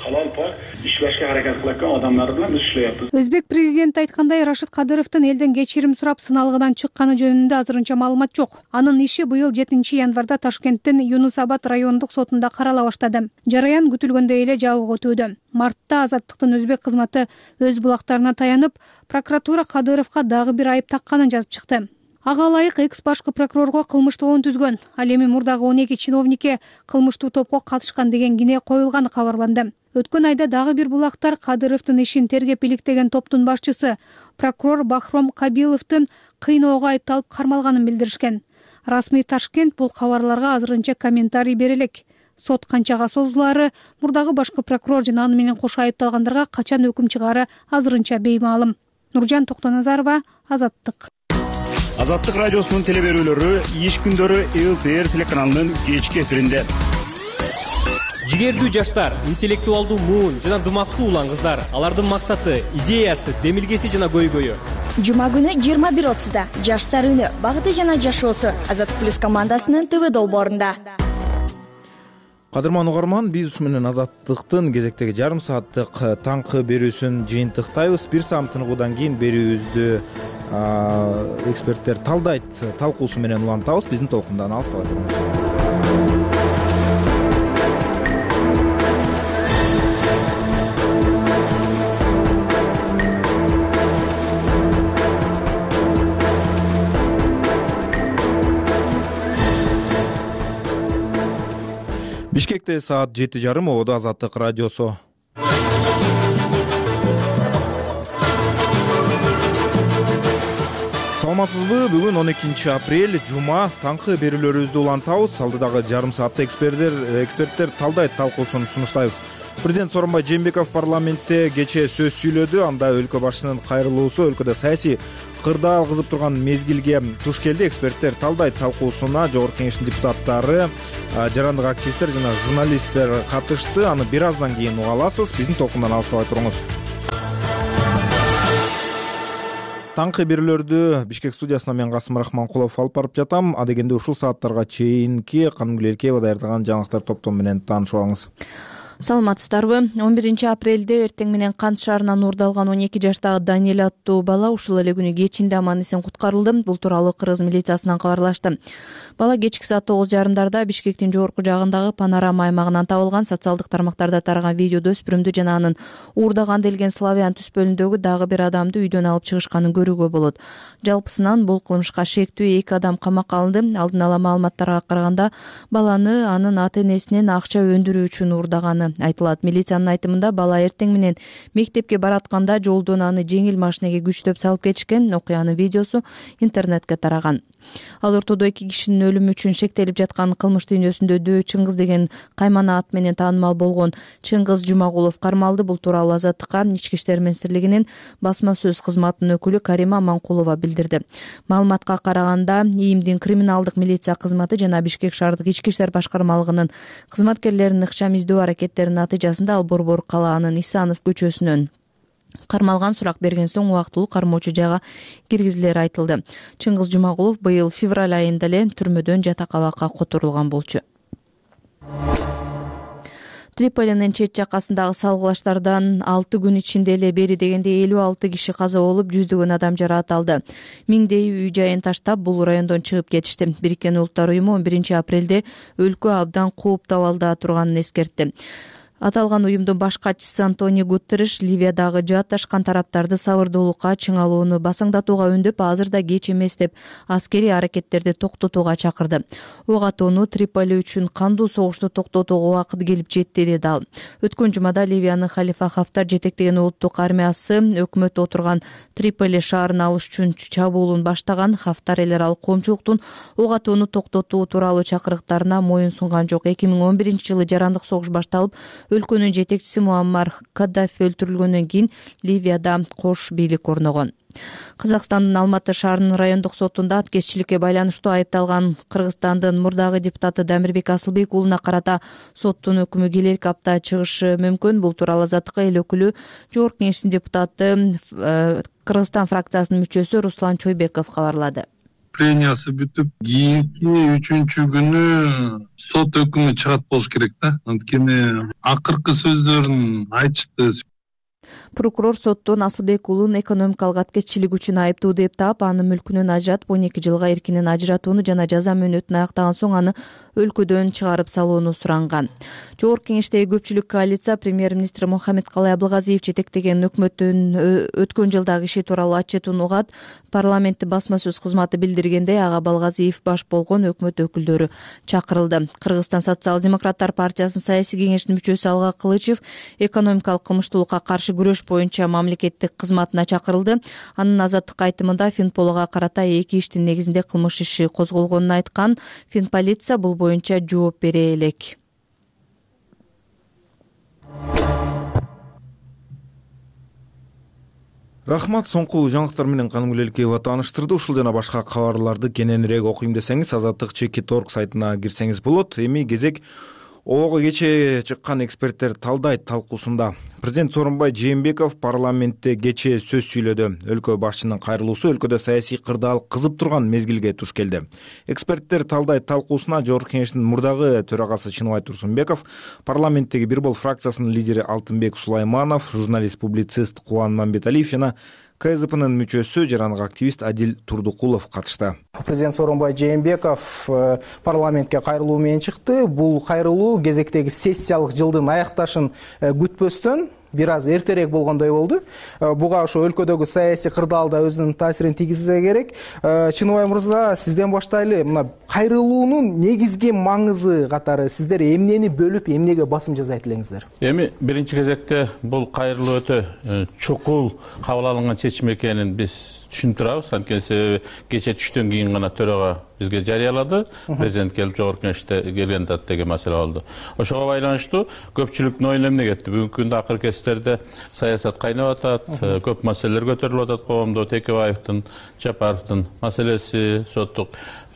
иштешке аракет кылып аткан адамдар менен биз иштейбиз. Өзбек президенти айткандай, Рашид Кадыровдун элден кечирим сурап сыналгыдан чыкканы жөнүндө азырынча маалымат жок. Анын иши быйыл 7 январда Ташкенттин Юнусабад райондук сотунда карала баштады. Жараян күтүлгөндөй эле жабык өтүүдө. Мартта Азаттыктын өзбек кызматы өз булактарына таянып, прокуратура Кадыровго дагы бир айып такканын жазып чыкты. Ага ылайык экс башкы прокурорго кылмыш тобун түзгөн. Ал эми мурдагы 12 чиновникке кылмыштуу топко катышкан деген кине коюлганы кабарланды. Өткөн айда дагы бир булактар Кадыровдун ишин тергеп иликтеген топтун башчысы прокурор Бахром Кабиловдун кыйноого айыпталып кармалганын билдиришкен. Расмий Ташкент бул кабарларга азырынча комментарий бере элек. Сот канчага созулаары, мурдагы башкы прокурор жана аны менен кошо айыпталгандарга качан өкүм чыгаары азырынча беймаалым. Нуржан Токтоназарова, Азаттык. Азаттык радиосунун теле берүүлөрү иш күндөрү ЛТР телеканалынын кечки эфиринде. Жигердүү жаштар, интеллектуалдуу муун жана дымактуу улан кыздар. Алардын максаты, идеясы, демилгеси жана көйгөйү. Жума күнү 21:30 жаштар үнү, багыты жана жашоосу Азаттык плюс командасынын ТВ долбоорунда. Кадырман угарман, биз ушу менен Азаттыктын кезектеги жарым сааттык таңкы берүүсүн жыйынтыктайбыз. Бир саат тыныгуудан кийин берүүбүздү эксперттер талдайт талкуусу менен улантабыз. Биздин толкундан алыстабай туруңуз. Бишкекте саат 7:30, ободо Азаттык радиосу. Саламатсызбы? Бүгүн 12 апрель, жума, таңкы берүүлөрүбүздү улантабыз. Алдыдагы жарым саатта эксперттер талдайт талкуусун сунуштайбыз. Президент Сооронбай Жээнбеков парламентте кечээ сөз сүйлөдү. Анда өлкө башчысынын кайрылуусу өлкөдө саясий кырдаал кызып турган мезгилге туш келди. Эксперттер талдайт талкуусуна Жогорку Кеңештин депутаттары, жарандык активисттер жана журналисттер катышты. Аны бир аздан кийин уга аласыз. Биздин толкундан алыстабай туруңуз. Таңкы берүүлөрдү Бишкек студиясына мен Касым Рахманкулов алып барып жатам. Адегенде ушул сааттарга чейинки Канымгүл Эркеева даярдаган жаңылыктар топтому менен таанышып алыңыз. Саламатсыздарбы? 11 апрелде эртең менен Кант шаарынан уурдалган 12 жаштагы Даниэль аттуу бала ушул эле күнү кечинде аман эсен куткарылды. Бул тууралуу кыргыз милициясынан кабарлашты. Бала кечки саат 9:30 Бишкектин жогорку жагындагы панорама аймагынан табылган. Социалдык тармактарда тараган видеодо өспүрүмдү жана анын уурдаган делген славян түспөлүндөгү дагы бир адамды үйдөн алып чыгышканын көрүүгө болот. Жалпысынан бул кылмышка шектүү 2 адам камакка алынды. Алдын ала маалыматтарга караганда баланы анын ата-энесинен акча өндүрүү үчүн уурдаганы айтылат. Милициянын айтымында бала эртең менен мектепке баратканда жолдон аны жеңил машинеге күчтөп салып кетишкен. Окуянын видеосу интернетке тараган. Ал ортодо 2 кишинин өлүмү үчүн шектелип жаткан кылмыш дүйнөсүндө Дөө Чыңгыз деген каймана ат менен таанымал болгон Чыңгыз Жумагулов кармалды. Бул тууралуу Азаттыкка Ички иштер министрлигинин басма сөз кызматынын өкүлү Карима Манкулова билдирди. Маалыматка караганда ИИМдин криминалдык милиция кызматы жана Бишкек шаардык ички иштер башкармалыгынын кызматкерлеринин ыкчам издөө аракеттеринин натыйжасында ал Борбор калаанын Исанов көчөсүнөн кармалган. Сурак берген соң убактылуу кармоочу жайга киргизилери айтылды. Чыңгыз Жумагулов быйыл февраль айында эле түрмөдөн жатак абакка которулган болчу. Триполинин чет жакасындагы салгылаштардан 6 күн ичинде эле бери дегенде 56 киши каза болуп, жүздөгөн адам жараат алды. Миңдей үй жайын таштап, бул райондон чыгып кетишти. Бириккен Улуттар уюму 11 апрелде өлкө абдан кооптуу абалда турганын эскертти. Аталган уюмдун баш катчысы Антонио Гутерриш Ливиядагы жаатташкан тараптарды сабырдуулукка, чыңалууну басаңдатууга үндөп, азырда кеч эмес деп аскерий аракеттерди токтотууга чакырды. Ок атууну Триполи үчүн кандуу согушту токтотууга убакыт келип жетти деди ал. Өткөн жумада Ливиянын Халифа Хафтар жетектеген улуттук армиясы өкмөт отурган Триполи шаарын алыш үчүн чабуулун баштаган. Хафтар элер ал коомчулуктун ок атууну токтотуу тууралуу чакырыктарына моюн сунган жок. 2011-жылы жарандык согуш башталып, өлкөнүн жетекчиси Муаммар Каддафи өлтүрүлгөндөн кийин Ливияда кош бийлик орногон. Казакстандын Алматы шаарынын райондук сотунда аткезчиликке байланыштуу айыпталган Кыргызстандын мурдагы депутаты Дамирбек Асылбек уулуна карата соттун өкүмү келерки апта чыгышы мүмкүн. Бул тууралуу Азаттыкка эл өкүлү Жогорку Кеңештин депутаты Кыргызстан фракциясынын мүчөсү Руслан Чойбеков кабарлады. Плениясы бүтүп, кийинки 3-күнү сот өкүмү чыгат болуш керек да. Анткени акыркы сөздөрүн айтышты. Прокурор соттон Асылбек уулун экономикалык аткезчилик үчүн айыптуу деп таап, анын мүлкүнөн ажыратып 12 жылга эркинен ажыратууну жана жаза мөөнөтүн аяктаган соң аны өлкөдөн чыгарып салууну суранган. Жогорку Кеңештеги көпчүлүк коалиция премьер-министр Мухаммедкалый Абылгазиев жетектеген өкмөттүн өткөн жылдагы иши тууралуу отчетун угат. Парламенттин басма сөз кызматы билдиргендей, ага Балгазиев баш болгон өкмөт өкүлдөрү чакырылды. Кыргызстан социал-демократтар партиясынын саясий кеңешинин мүчөсү Алга Кылычев экономикалык кылмыштуулукка каршы күрөш боюнча мамлекеттик кызматына чакырылды. Анын Азаттыкка айтымында Финполого карата 2 иштин негизинде кылмыш иши козголгонун айткан. Финполиция бул боюнча жооп бере элек. Рахмат, соңку жаңылыктар менен Канымгүлелкеева тааныштырды. Ушул жана башка кабарларды кененирээк окуйм десеңиз, Азаттык.org сайтына кирсеңиз болот. Эми кезек ого кечээ чыккан эксперттер талдайт талкуусунда. Президент Сооронбай Жээнбеков парламентте кечээ сөз сүйлөдү. Өлкө башчынын кайрылуусу өлкөдө саясий кырдаал кызып турган мезгилге туш келди. Эксперттер талдайт талкуусуна Жогорку Кеңештин мурдагы төрагасы Чыныбай Турсунбеков, парламенттеги Бир Бол фракциясынын лидери Алтынбек Сулайманов, журналист-публицист Кубан Мамбеталиев жана КСДПнын мүчөсү жарандык активист Адил Турдукулов катышты. Президент Сооронбай Жээнбеков парламентке кайрылуу менен чыкты. Бул кайрылуу кезектеги сессиялык жылдын аякташын күтпөстөн бир аз эртерээк болгондой болду. Буга ошо өлкөдөгү саясий кырдаалда өзүнүн таасирин тийгизсе керек. Чыныбай мырза, сизден баштайлы. Мына кайрылуунун негизги маңызы катары сиздер эмнени бөлүп, эмнеге басым жасайт элеңиздер? Эми биринчи кезекте бул кайрылуу өтө чукул кабыл алынган чечим экенин биз түшүнүп турабыз. Анткени себеби кечээ түштөн кийин гана төрага бизге жарыялады. Президент келип Жогорку Кеңеште келгенде деген маселе болду. Ошого байланыштуу көпчүлүктүн оюн эмне кетти? Бүгүнкү күндө акыркы кездерде саясат кайнап атат, көп маселелер көтөрүлүп атат коомдо. Текебаевдин, Жапаровдун маселеси, соттук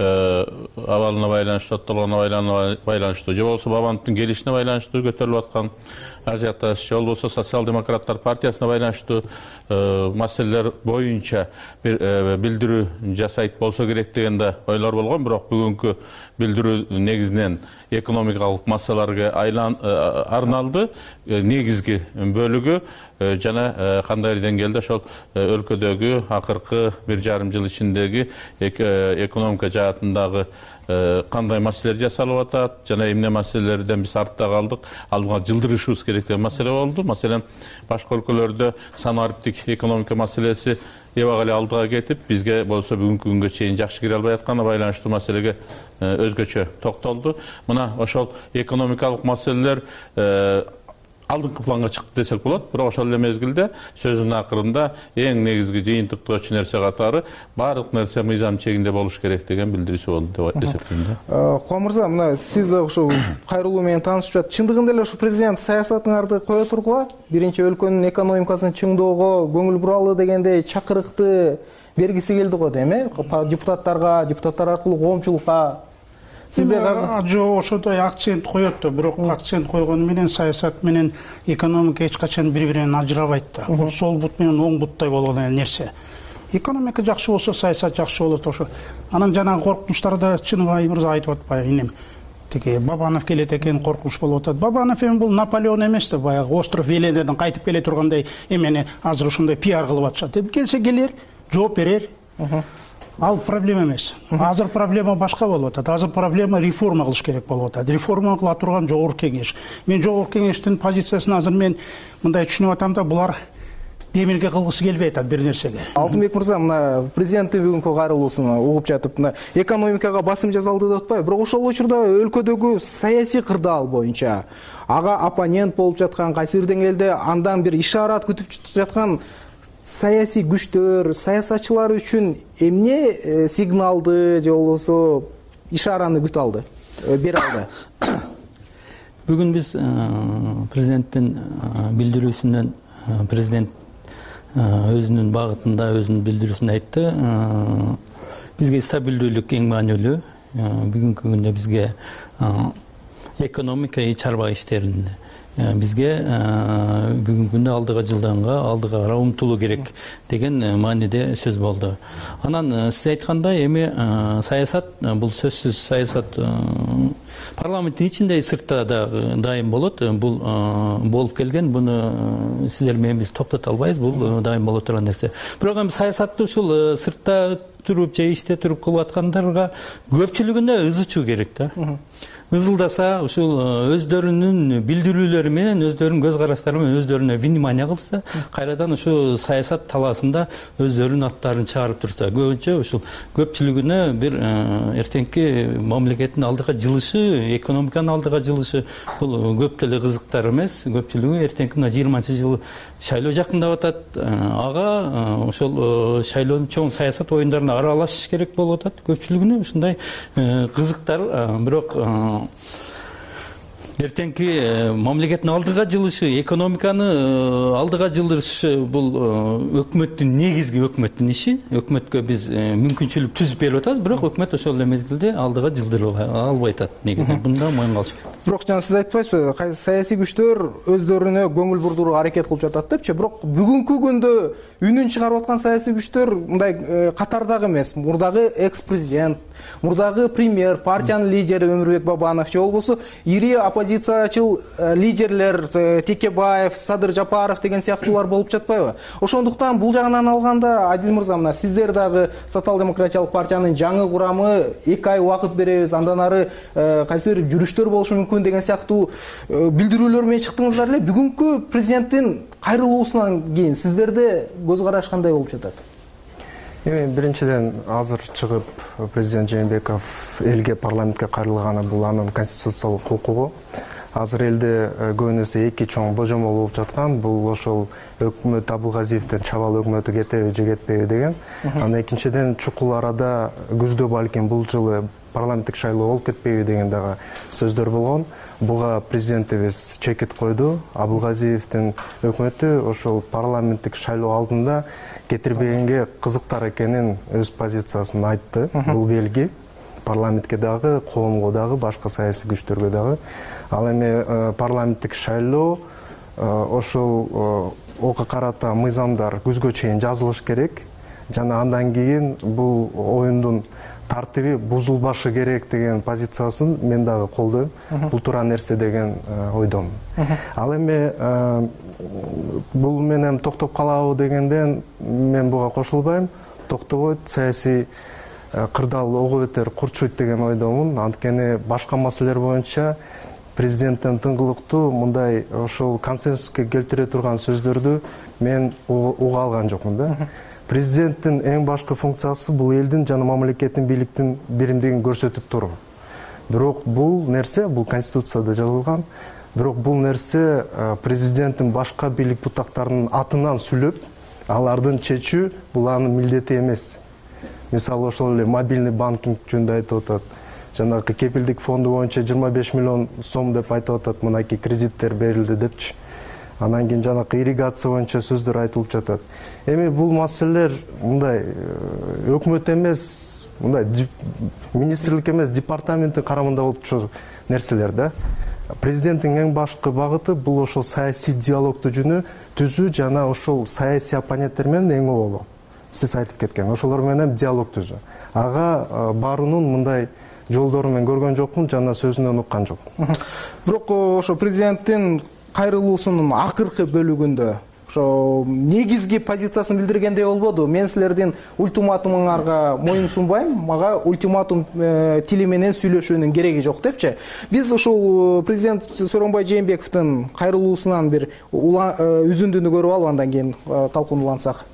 абалына байланыштуу, соттолгонуна байланыштуу, же болбосо Бабановдун келишине байланыштуу көтөрүлүп аткан ар жакта, же болбосо социал-демократтар партиясына байланыштуу маселелер боюнча бир билдирүү жасайт болсо керек деген да ойлор болгон. Бирок бүгүнкү билдирүү негизинен экономикалык маселелерге арналды. Негизги бөлүгү жана кандай деңгээлде ошол өлкөдөгү акыркы 1,5 жыл ичиндеги экономика жаатындагы кандай маселелер жасалып атат жана эмне маселелерден биз артта калдык, алдыга жылдырышыбыз керек деген маселе болду. Маселен, башка өлкөлөрдө санариптик экономика маселеси эбак эле алдыга кетип, бизге болсо бүгүнкү күнгө чейин жакшы кире албай атканына байланыштуу маселеге өзгөчө токтолду. Мына ошол экономикалык маселелер алдыңкы планга чыкты десек болот. Бирок ошол эле мезгилде сөзүнүн акырында эң негизги жыйынтыктоочу нерсе катары баардык нерсе мыйзам чегинде болуш керек деген билдирүүсү болду деп эсептейм да. Кубан мырза, мына сиз да ошол кайрылуу менен таанышып жатып, чындыгында эле ушу президент саясатыңарды кое тургула, биринчи өлкөнүн экономикасын чыңдоого көңүл буралы дегендей чакырыкты бергиси келди го дейм, депутаттарга, депутаттар аркылуу коомчулукка. Жок, ошодой акцент коет да, бирок акцент койгону менен саясат менен экономика эч качан бири-биринен ажырабайт да. Бул сол бут менен оң буттай болгон нерсе. Экономика жакшы болсо, саясат жакшы болот ошо. Анан жанагы коркунучтарды Чыныбай мырза айтып атпайбы, инем. Тиги Бабанов келет экен, коркунуч болуп атат. Бабанов эми бул Наполеон эмес да, баягы остров Веледен кайтып келе тургандай эмени азыр ушундай пиар кылып атышат. Келсе келер, жооп берер. Ал проблема эмес. Азыр проблема башка болуп атат. Азыр проблема реформа кылыш керек болуп атат. Реформа кыла турган Жогорку Кеңеш. Мен Жогорку Кеңештин позициясын азыр мен мындай түшүнүп атам да, булар демилге кылгысы келбей атат бир нерсеге. Алтынбек мырза, мына президенттин бүгүнкү кайрылуусун угуп жатып, мына экономикага басым жасалды деп атпайбы? Бирок ошол учурда өлкөдөгү саясий кырдаал боюнча ага оппонент болуп жаткан, кайсы бир деңгээлде андан бир ишарат күтүп жаткан саясий күчтөр, саясатчылар үчүн эмне сигналды же болбосо ишараны күтө алды, бере алды? Бүгүн биз президенттин билдирүүсүнөн президент өзүнүн багытында, өзүнүн билдирүүсүндө айтты. Бизге стабилдүүлүк эң маанилүү. Бүгүнкү күндө бизге экономика чарба иштерин бизге бүгүнкү күндө алдыга карай умтулуу керек деген мааниде сөз болду. Анан сиз айткандай, эми саясат, бул сөзсүз саясат парламенттин ичинде, сыртта да дайым болот. Бул болуп келген, буну сиздер менен биз токтото албайбыз, бул дайым боло турган нерсе. Бирок эми саясатты ушул сыртта туруп же иште туруп кылып аткандарга көпчүлүгүнө ызы чуу керек да. Ызылдаса, ушул өздөрүнүн билдирүүлөрү менен, өздөрүнүн көз караштары менен өздөрүнө внимание кылса, кайрадан ушу саясат талаасында өздөрүнүн аттарын чыгарып турса, көбүнчө ушул көпчүлүгүнө бир эртеңки мамлекеттин алдыга жылышы, экономиканын алдыга жылышы бул көп деле кызыктар эмес. Көпчүлүгү эртеңки мына 20-жылы шайлоо жакындап атат. Ага ошол шайлоонун чоң саясат оюндарына аралашыш керек болуп атат. Көпчүлүгүнө ушундай кызыктар, бирок эртеңки мамлекеттин алдыга жылышы, экономиканы алдыга жылдырышы бул өкмөттүн негизги өкмөттүн иши. Өкмөткө биз мүмкүнчүлүк түзүп берип атабыз, бирок өкмөт ошол эле мезгилде алдыга жылдыра албай атат негизи. Бунда моюн калыш керек. Бирок жана сиз айтпайсызбы, кайсы саясий күчтөр өздөрүнө көңүл бурдууга аракет кылып жатат депчи, бирок бүгүнкү күндө үнүн чыгарып аткан саясий күчтөр мындай катардагы эмес. Мурдагы экс-президент, мурдагы премьер, партиянын лидери Өмүрбек Бабанов же болбосо ири оппозициячыл лидерлер Текебаев, Садыр Жапаров деген сыяктуулар болуп жатпайбы? Ошондуктан бул жагынан алганда, Адил мырза, мына сиздер дагы Социал-демократиялык партиянын жаңы курамы 2 ай убакыт беребиз, андан ары кайсы бир жүрүштөр болушу мүмкүн деген сыяктуу билдирүүлөр менен чыктыңыздар эле. Бүгүнкү президенттин кайрылуусунан кийин сиздерде көз караш кандай болуп жатат? Биринчиден азыр чыгып президент Жээнбеков элге, парламентке кайрылганы бул анын конституциялык укугу. Азыр элде көбүнесе 2 чоң божомол болуп жаткан. Бул ошол өкмөт Абылгазиевдин чабал өкмөтү кетеби же кетпеби деген. Андан экинчиден чукул арада күздө балким бул жылы парламенттик шайлоо болуп кетпейби деген дагы сөздөр болгон. Буга президентибиз чекит койду. Абылгазиевдин өкмөтү ошол парламенттик шайлоо алдында кетирбегенге кызыктар экенин өз позициясын айтты. Бул белги парламентке дагы, коомго дагы, башка саясий күчтөргө дагы. Ал эми парламенттик шайлоо ошол ого карата мыйзамдар күзгө чейин жазылыш керек. Жана андан кийин бул оюндун тартиби бузулбашы керек деген позициясын мен дагы колдойм. Бул туура нерсе деген ойдомун. Ал эми бул менен токтоп калабы дегенден мен буга кошулбайм. Токтобойт, саясий кырдаал ого бетер курчуйт деген ойдомун. Анткени башка маселелер боюнча президенттин тыңгылыктуу мындай ошол консенсуска келтире турган сөздөрдү мен уга алган жокмун да. Президенттин эң башкы функциясы бул элдин жана мамлекеттин бийликтин биримдигин көрсөтүп туруу. Бирок бул нерсе, бул конституцияда жазылган. Бирок бул нерсе президенттин башка бийлик бутактарынын атынан сүйлөп, алардын чечүү бул анын милдети эмес. Мисалы ошол эле мобильный банкинг жөнүндө айтып атат. Жанагы кепилдик фонду боюнча 25 миллион сом деп айтып атат, мынакей кредиттер берилди депчи. Анан кийин жанагы ирригация боюнча сөздөр айтылып жатат. Эми бул маселелер мындай өкмөт эмес, мындай министрлик эмес, департаменттин карамында болуп чыгып нерселер да. Президенттин эң башкы багыты бул ошол саясий диалогду түзүү жана ошол саясий оппоненттер менен эң оболу. Сиз айтып кеткен, ошолор менен диалог түзүү. Ага баруунун мындай жолдорун мен көргөн жокмун, жана сөзүнөн уккан жокмун. Бирок ошо президенттин кайрылуусунун акыркы бөлүгүндө ошо негизги позициясын билдиргендей болбоду. Мен силердин ультиматумуңарга моюн сунбайм, мага ультиматум тили менен сүйлөшүүнүн кереги жок депчи. Биз ошол президент Сооронбай Жээнбековдун кайрылуусунан бир үзүндүнү көрүп алып андан кийин талкуулансак.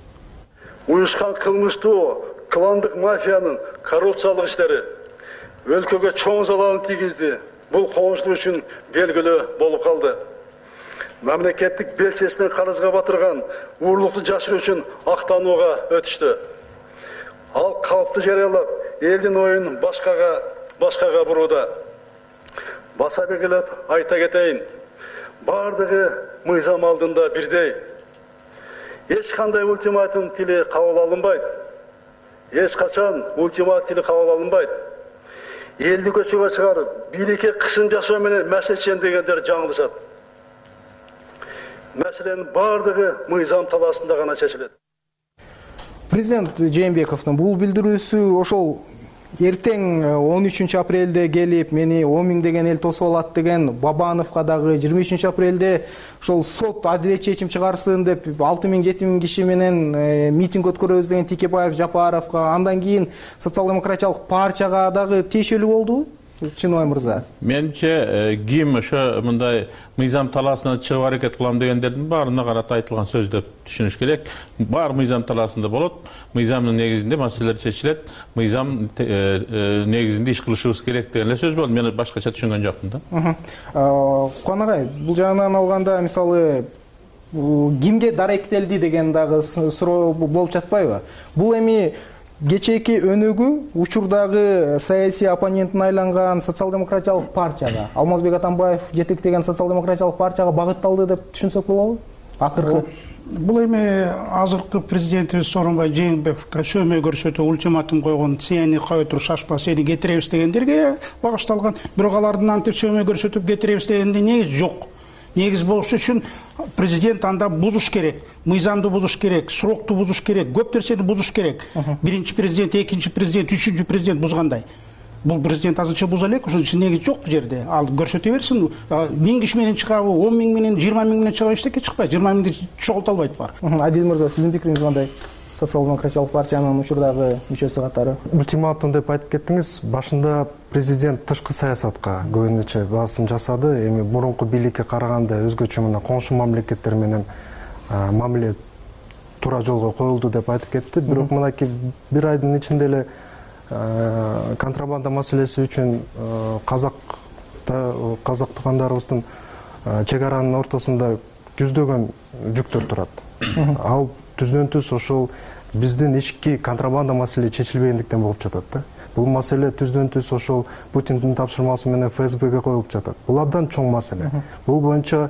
Уюшкан кылмыштуу кландык мафиянын коррупциялык иштери өлкөгө чоң залалын тийгизди. Бул коомчулук үчүн белгилүү болуп калды. Мамлекеттик белчесинен карызга батырган уурлукту жашыруу үчүн актанууга өтүштү. Ал калпты жарыялап, элдин оюн башкага бурууда. Баса белгилеп айта кетейин, бардыгы мыйзам алдында бирдей. Эч кандай ультиматум тили кабыл алынбайт. Эч качан ультиматум тили кабыл алынбайт. Элди көчөгө чыгарып, бийликке кышын жашоо менен мәселечен дегендер жаңылышат. Мәселенин бардыгы мыйзам талаасында гана чечилет. Президент Жээнбековдун бул билдирүүсү ошол эртең 13 апрелде келип, мени 10 миң деген эл тосуп алат деген Бабановго дагы 23 апрелде ошол сот адилет чечим чыгарсын деп 6 миң 7 миң киши менен митинг өткөрөбүз деген Текебаев, Жапаровго, андан кийин Социал-демократиялык партияга дагы тиешелүү болду. Чынбай мырза. Менимче ким ошо мындай мыйзам талаасынан чыгып аракет кылам дегендердин баарына карата айтылган сөз деп түшүнүш керек. Баары мыйзам талаасында болот. Мыйзамдын негизинде маселелер чечилет. Мыйзам негизинде иш кылышыбыз керек деген эле сөз болду. Мен башкача түшүнгөн жокмун да. Куан агай, бул жагынан алганда мисалы кимге даректелди деген дагы суроо болуп жатпайбы? Бул эми кечээки өнүгүү учурдагы саясий оппонентин айланган социал демократиялык партияга, Алмазбек Атамбаев жетектеген социал демократиялык партияга багытталды деп түшүнсөк болобу? Акыркы бул эми азыркы президентибиз Сооронбай Жээнбековго сөөмөй көрсөтүп ультиматум койгон, сени кое тур шашпа, сени кетиребиз дегендерге багышталган. Бирок алардын антип сөөмөй көрсөтүп кетиребиз дегенде негиз жок. Негиз болуш үчүн президент анда бузуш керек, мыйзамды бузуш керек, срокту бузуш керек, көп нерсени бузуш керек. Биринчи президент, экинчи президент, үчүнчү президент бузгандай. Бул президент азырча буза элек, ошон үчүн негиз жок бул жерде. Ал көрсөтө берсин, 1000 киши менен чыгабы, 10 000 менен, 20 000 менен чыгабы, эчтеке чыкпайт. 20 000 чогулта албайт бар. Адил мырза, сиздин пикириңиз кандай? Социал демократиялык партиянын учурдагы мүчөсү катары. Ультиматум деп айтып кеттиңиз. Башында президент тышкы саясатка көбүнчө басым жасады. Эми мурунку бийликке караганда өзгөчө мына коңшу мамлекеттер менен мамиле туура жолго коюлду деп айтып кетти. Бирок мынакей бир айдын ичинде эле контрабанда маселеси үчүн казак туугандарыбыздын чек аранын ортосунда жүздөгөн жүктөр турат. Ал түздөн-түз ошол биздин ички контрабанда маселе чечилбегендиктен болуп жатат да. Бул маселе түздөн-түз ошол Путиндин тапшырмасы менен ФСБге коюлуп жатат. Бул абдан чоң маселе. Бул боюнча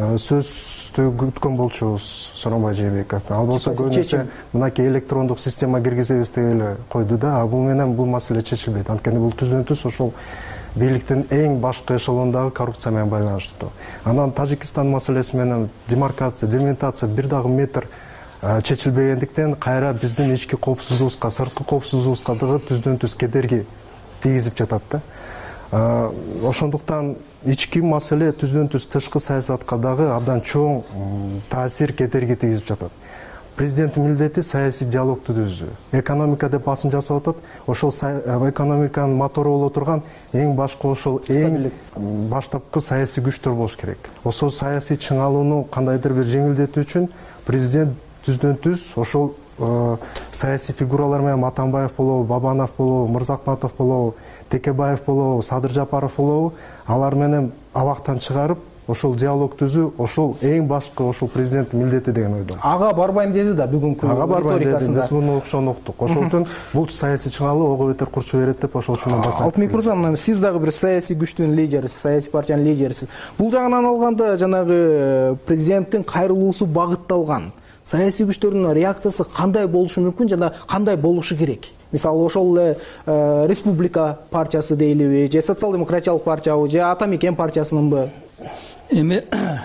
сөздү күткөн болчубуз Сооронбай Жээнбековдон. Ал болсо көбүнчө мынакей электрондук система киргизебиз деп эле койду да. Бул менен бул маселе чечилбейт. Анткени бул түздөн-түз ошол бийликтин эң башкы эшелондагы коррупция менен байланыштуу. Анан Тажикстан маселеси менен демаркация, делимитация бир дагы метр чечилбегендиктен кайра биздин ички коопсуздугубузга, сырткы коопсуздугубузга дагы түздөн-түз кедерги тийгизип жатат да. Ошондуктан ички маселе түздөн-түз тышкы саясатка дагы абдан чоң таасир, кедерги тийгизип жатат. Президенттин милдети саясий диалогду түзүү. Экономика деп басым жасап атат. Ошол экономиканын мотору боло турган эң башкы ошол эң баштапкы саясий күчтөр болуш керек. Ошол саясий чыңалууну кандайдыр бир жеңилдетүү үчүн президент түздөн-түз ошол саясий фигуралар менен Атамбаев болобу, Бабанов болобу, Мырзахматов болобу, Текебаев болобу, Садыр Жапаров болобу, алар менен абактан чыгарып, ошол диалог түзүү, ошол эң башкы ошол президенттин милдети деген ойдон. Ага барбайм деди да бүгүнкү риторикасында. Биз муну ошону уктук. Ошол үчүн бул саясий чыңалуу ого бетер курчу берет деп ошол үчүн басат. Алтынбек мырза, сиз дагы бир саясий күчтүн лидерисиз, саясий партиянын лидерисиз. Бул жагынан алганда жанагы президенттин кайрылуусу багытталган саясий күчтөрдүн реакциясы кандай болушу мүмкүн жана кандай болушу керек? Мисалы ошол Республика партиясы дейлиби, же социал демократиялык партиябы, же Ата Мекен партиясынынбы? Эми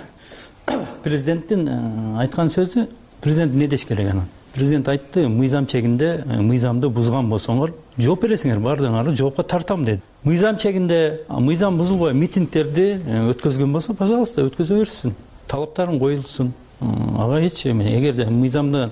президенттин айткан сөзү, президент эмне деш керек анан? Президент айтты, мыйзам чегинде мыйзамды бузган болсоңор, жооп бересиңер, баардыгыңарды жоопко тартам деди. Мыйзам чегинде мыйзам бузулбай митингдерди өткөзгөн болсо, пожалуйста, өткөзө берсин. Талаптарын коюлсун. Ага эч эми эгерде мыйзамдан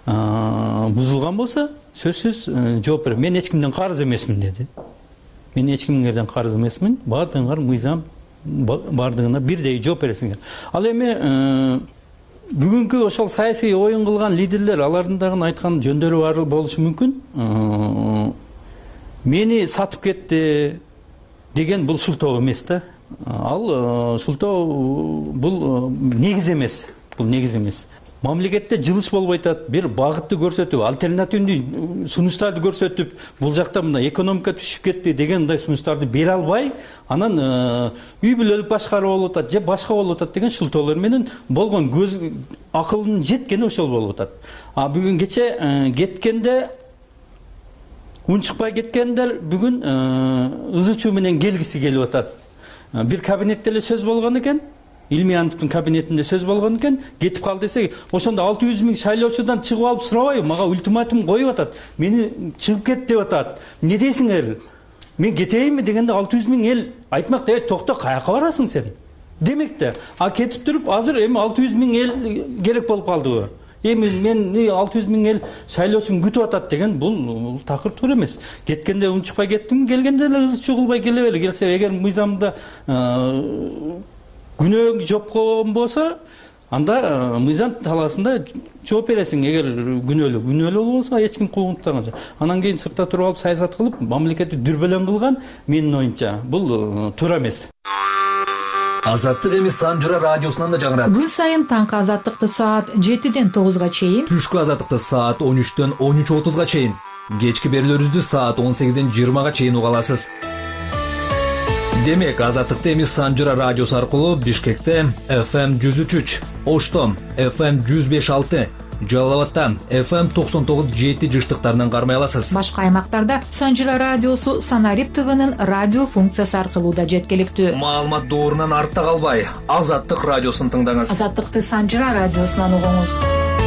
бузулган болсо, сөзсүз жооп берем. Мен эч кимден карыз эмесмин деди. Мен эч кимден карыз эмесмин. Баардыгыңар мыйзам баардыгына бирдей жооп бересиңер. Ал эми бүгүнкү ошол саясий оюн кылган лидерлер алардын дагы айткан жөндөрү бар болушу мүмкүн. Мени сатып кетти деген бул шултоо эмес да. Ал шултоо бул негиз эмес. Бул негиз эмес. Мамлекетте жылыш болбой атат, бир багытты көрсөтүп, альтернативдүү сунуштарды көрсөтүп, бул жакта мына экономика түшүп кетти деген мындай сунуштарды бере албай, анан үй бүлөлүк башкаруу болуп атат, же башка болуп атат деген шылтоолор менен болгон көз акылынын жеткени ошол болуп атат. А бүгүн кече кеткенде унчукпай кеткендер бүгүн ызычуу менен келгиси келип атат. Бир кабинетте эле сөз болгон экен. Илмияновдун кабинетинде сөз болгон экен, кетип кал десе, ошондо 600 000 шайлоочудан чыгып алып сурабайбы, мага ультиматум коюп атат. Мени чыгып кет деп атат. Эмне дейсиңер? Мен кетейинби дегенде 600 000 эл айтмакта, токто, каяка барасың сен? Демек да, кетип туруп, азыр эми 600 000 эл керек болуп калдыбы? Эми мен 600 000 эл шайлоочун күтүп атат деген бул такыр туура эмес. Кеткенде унчукпай кеттим, келгенде эле ызычуу кылбай келе бери. Келсе, эгер мыйзамда күнөө жопкон болсо, анда мыйзам талаасында жооп бересиң. Эгер күнөөлүү болбосо эч ким куугунтаган жок. Анан кийин сыртта туруп алып саясат кылып, мамлекетти дүрбөлөң кылган, менин оюмча, бул туура эмес. Азаттык эми Санжыра радиосунан да жаңырат. Күн сайын таңкы азаттыкты саат 7-ден 9-га чейин, түшкү азаттыкты саат 13-дөн 13:30-га чейин. Кечки берүүлөрүбүздү саат 18-20 чейин уга аласыз. Демек, Азаттыкта эми Санжыра радиосу аркылуу Бишкекте FM 103, Ошто FM 105.6, Жалал Абадта FM 99.7 жыштыктарынан кармай аласыз. Башка аймактарда Санжыра радиосу Санарип ТВнын радио функциясы аркылуу да жеткиликтүү. Маалымат доорунан артта калбай, Азаттык радиосун тыңдаңыз. Азаттыкты Санжыра радиосунан угуңуз.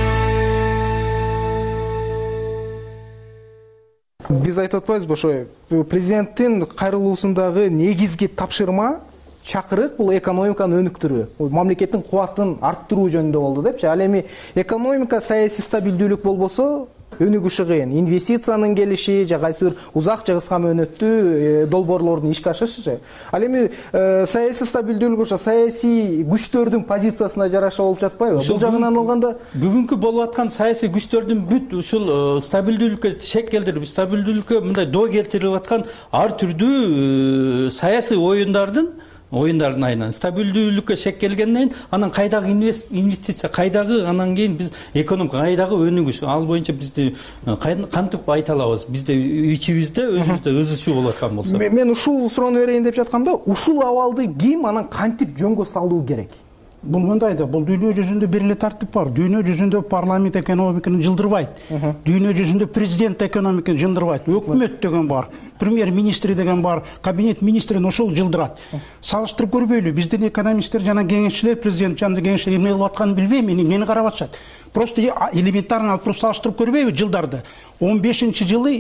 Биз айтып атпайбызбы ошо президенттин кайрылуусундагы негизги тапшырма чакырык бул экономиканы өнүктүрүү, мамлекеттин кубатын арттыруу жөнүндө болду депчи. Ал эми экономика, саясий стабилдүүлүк болбосо өнүгүшү кыйын. Инвестициянын келиши же кайсы бир узак же кыска мөөнөттүү долбоорлордун ишке ашышы. Ал эми саясий стабилдүүлүк ошо саясий күчтөрдүн позициясына жараша болуп жатпайбы? Бул жагынан алганда бүгүнкү болуп аткан саясий күчтөрдүн бүт ушул стабилдүүлүккө шек келтирип, стабилдүүлүккө мындай доо келтирип аткан ар түрдүү саясий оюндардын айынан стабилдүүлүккө шек келгенден кийин анан кайдагы инвестиция, кайдагы анан кийин биз экономика, кайдагы өнүгүш, ал боюнча бизди кантип айта алабыз? Бизде ичибизде өзүбүздө ызы-чуу болуп аткан болсо. Мен ушул суроону берейин деп жаткамда, ушул абалды ким анан кантип жөнгө салуу керек? Бул мындай да, бул дүйнө жүзүндө бир эле тартип бар. Дүйнө жүзүндө парламент экономиканы жылдырбайт. Дүйнө жүзүндө президент экономиканы жылдырбайт. Өкмөт деген бар, премьер-министри деген бар, кабинет министрин ошол жылдырат. Салыштырып көрбөйлү. Биздин экономисттер жана кеңешчилер, президент жана кеңешчилер эмне кылып атканын билбейм, мени карап атышат. Просто элементарно алып туруп салыштырып көрбөйбү жылдарды. 15 жылы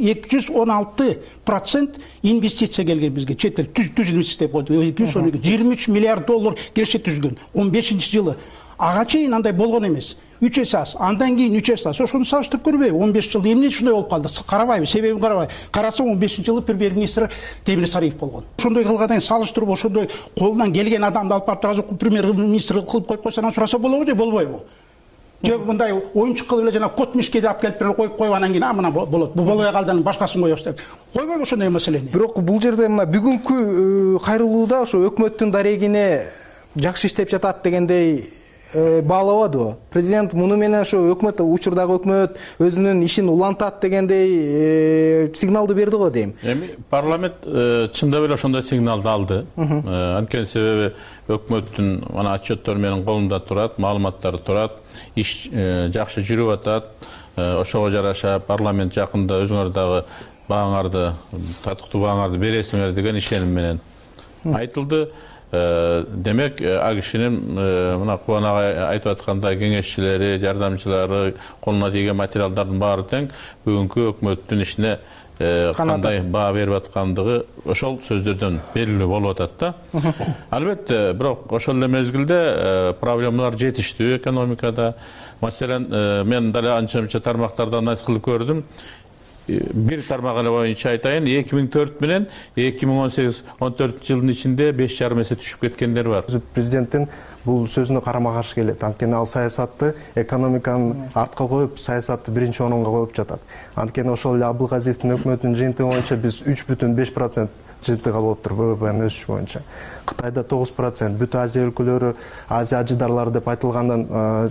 216% инвестиция келген бизге, чет эл түз инвестиция деп койду. 23 миллиард доллар киреше түзгөн 15 жылы. Ага чейин андай болгон эмес. 3 эсе аз, андан кийин 3 эсе аз. Ошону салыштырып көрбөйбү? 15 жылда эмне ушундай болуп калды? Карабайбы, себебин карабай. Караса 15 жылы премьер-министр Темир Сариев болгон. Ошондой кылгадан салыштырып, ошондой колунан келген адамды алып барып азыр премьер-министр кылып коюп койсо, анан сураса болобу же болбойбу? Же мындай оюнчук кылып эле жана кот мишкеди алып келип коюп анан кийин мына болот. Бул болбой калды, башкасын коебуз деп. Койбойбу ошондой маселени. Бирок бул жерде мына бүгүнкү кайрылууда ошо өкмөттүн дарегине жакшы иштеп жатат дегендей баалабадыбы? Президент муну менен ошо өкмөт, учурдагы өкмөт өзүнүн ишин улантат дегендей сигналды берди го дейм. Эми парламент чындап эле ошондой сигналды алды. Анткени себеби өкмөттүн мына отчеттор менин колунда турат, маалыматтар турат, иш жакшы жүрүп атат. Ошого жараша парламент жакында өзүңөр дагы бааңарды, татыктуу бааңарды бересиңер деген ишеним менен айтылды. Демек, ал кишинин мына Кубан ага айтып аткандай кеңешчилери, жардамчылары, колуна тийген материалдардын баары тең бүгүнкү өкмөттүн ишине кандай баа берип аткандыгы ошол сөздөрдөн белгилүү болуп атат да. Албетте, бирок ошол эле мезгилде проблемалар жетиштүү экономикада. Маселен, мен дали анча-мынча тармактардан анализ кылып көрдүм. Бир тармак эле боюнча айтайын, 2004 менен 2018-14 жылдын ичинде 5,5 эсе түшүп кеткендер бар. Президенттин бул сөзүнө карама каршы келет. Анткени ал саясатты, экономиканы артка коюп, саясатты биринчи орунга коюп жатат. Анткени ошол эле Абылгазиевдин өкмөтүнүн жыйынтыгы боюнча биз 3,5% жыйынтык алып атыптыр ВВПнын өсүшү боюнча. Кытайда 9%, бүт Азия өлкөлөрү, Азия ажыдарлары деп айтылгандан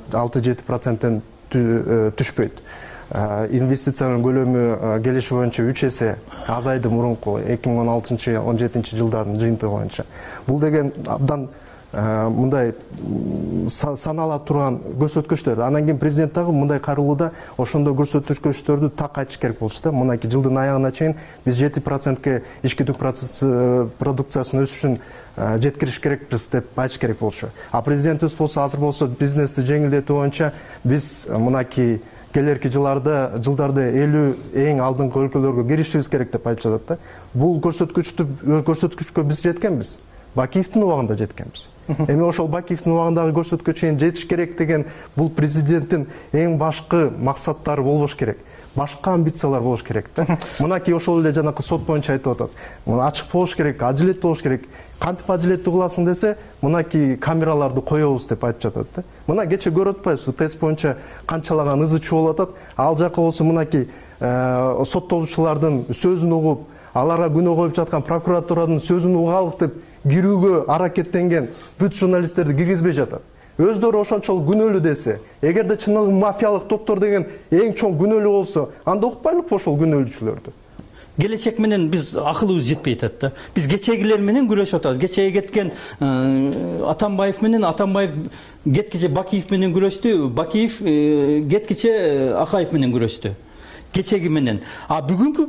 6-7%тен түшпөйт. Инвестициянын көлөмү келиши боюнча 3 эсе азайды мурунку 2016-17 жылдардын жыйынтыгы боюнча. Бул деген абдан мындай санала турган көрсөткүчтөр. Анан кийин президент дагы мындай кайрылууда ошондой көрсөткүчтөрдү так айтыш керек болчу да. Мынакей жылдын аягына чейин биз 7%ке ички дүң продукциясынын өсүшүн жеткириш керекпиз деп айтыш керек болчу. А президентибиз болсо азыр болсо бизнести жеңилдетүү боюнча биз мынакей келерки жылдарда 50 эң алдыңкы өлкөлөргө киришибиз керек деп айтып жатат да. Бул көрсөткүчкө биз жеткенбиз. Бакиевдин убагында жеткенбиз. Эми ошол Бакиевдин убагындагы көрсөткүчкө чейин жетиш керек деген бул президенттин эң башкы максаттары болбош керек. Башка амбициялар болуш керек да. Мынакей ошол эле жанакы сот боюнча айтып атат. Муну ачык болуш керек, адилет болуш керек. Кантип адилеттүү кыласың десе, мынакей камераларды коебуз деп айтып жатат да. Мына кече көрүп атпайбызбы, тест боюнча канчалаган ызы-чуу болуп атат. Ал жака болсо мынакей соттолуучулардын сөзүн угуп, аларга күнөө коюп жаткан прокуратуранын сөзүн угалык деп кирүүгө аракеттенген бүт журналисттерди киргизбей жатат. өздөрү ошончолук күнөөлүү десе, эгерде чыныгы мафиялык топтор деген эң чоң күнөөлүү болсо, анда укпайлыкпы ошол күнөөлүүчүлөрдү? Келечек менен биз акылыбыз жетпей атат да. Биз кечегилер менен күрөшүп атабыз. Кечеге кеткен Атамбаев менен, Атамбаев кеткиче Бакиев менен күрөштү, Бакиев кеткиче Акаев менен күрөштү. Кечеги менен. А бүгүнкү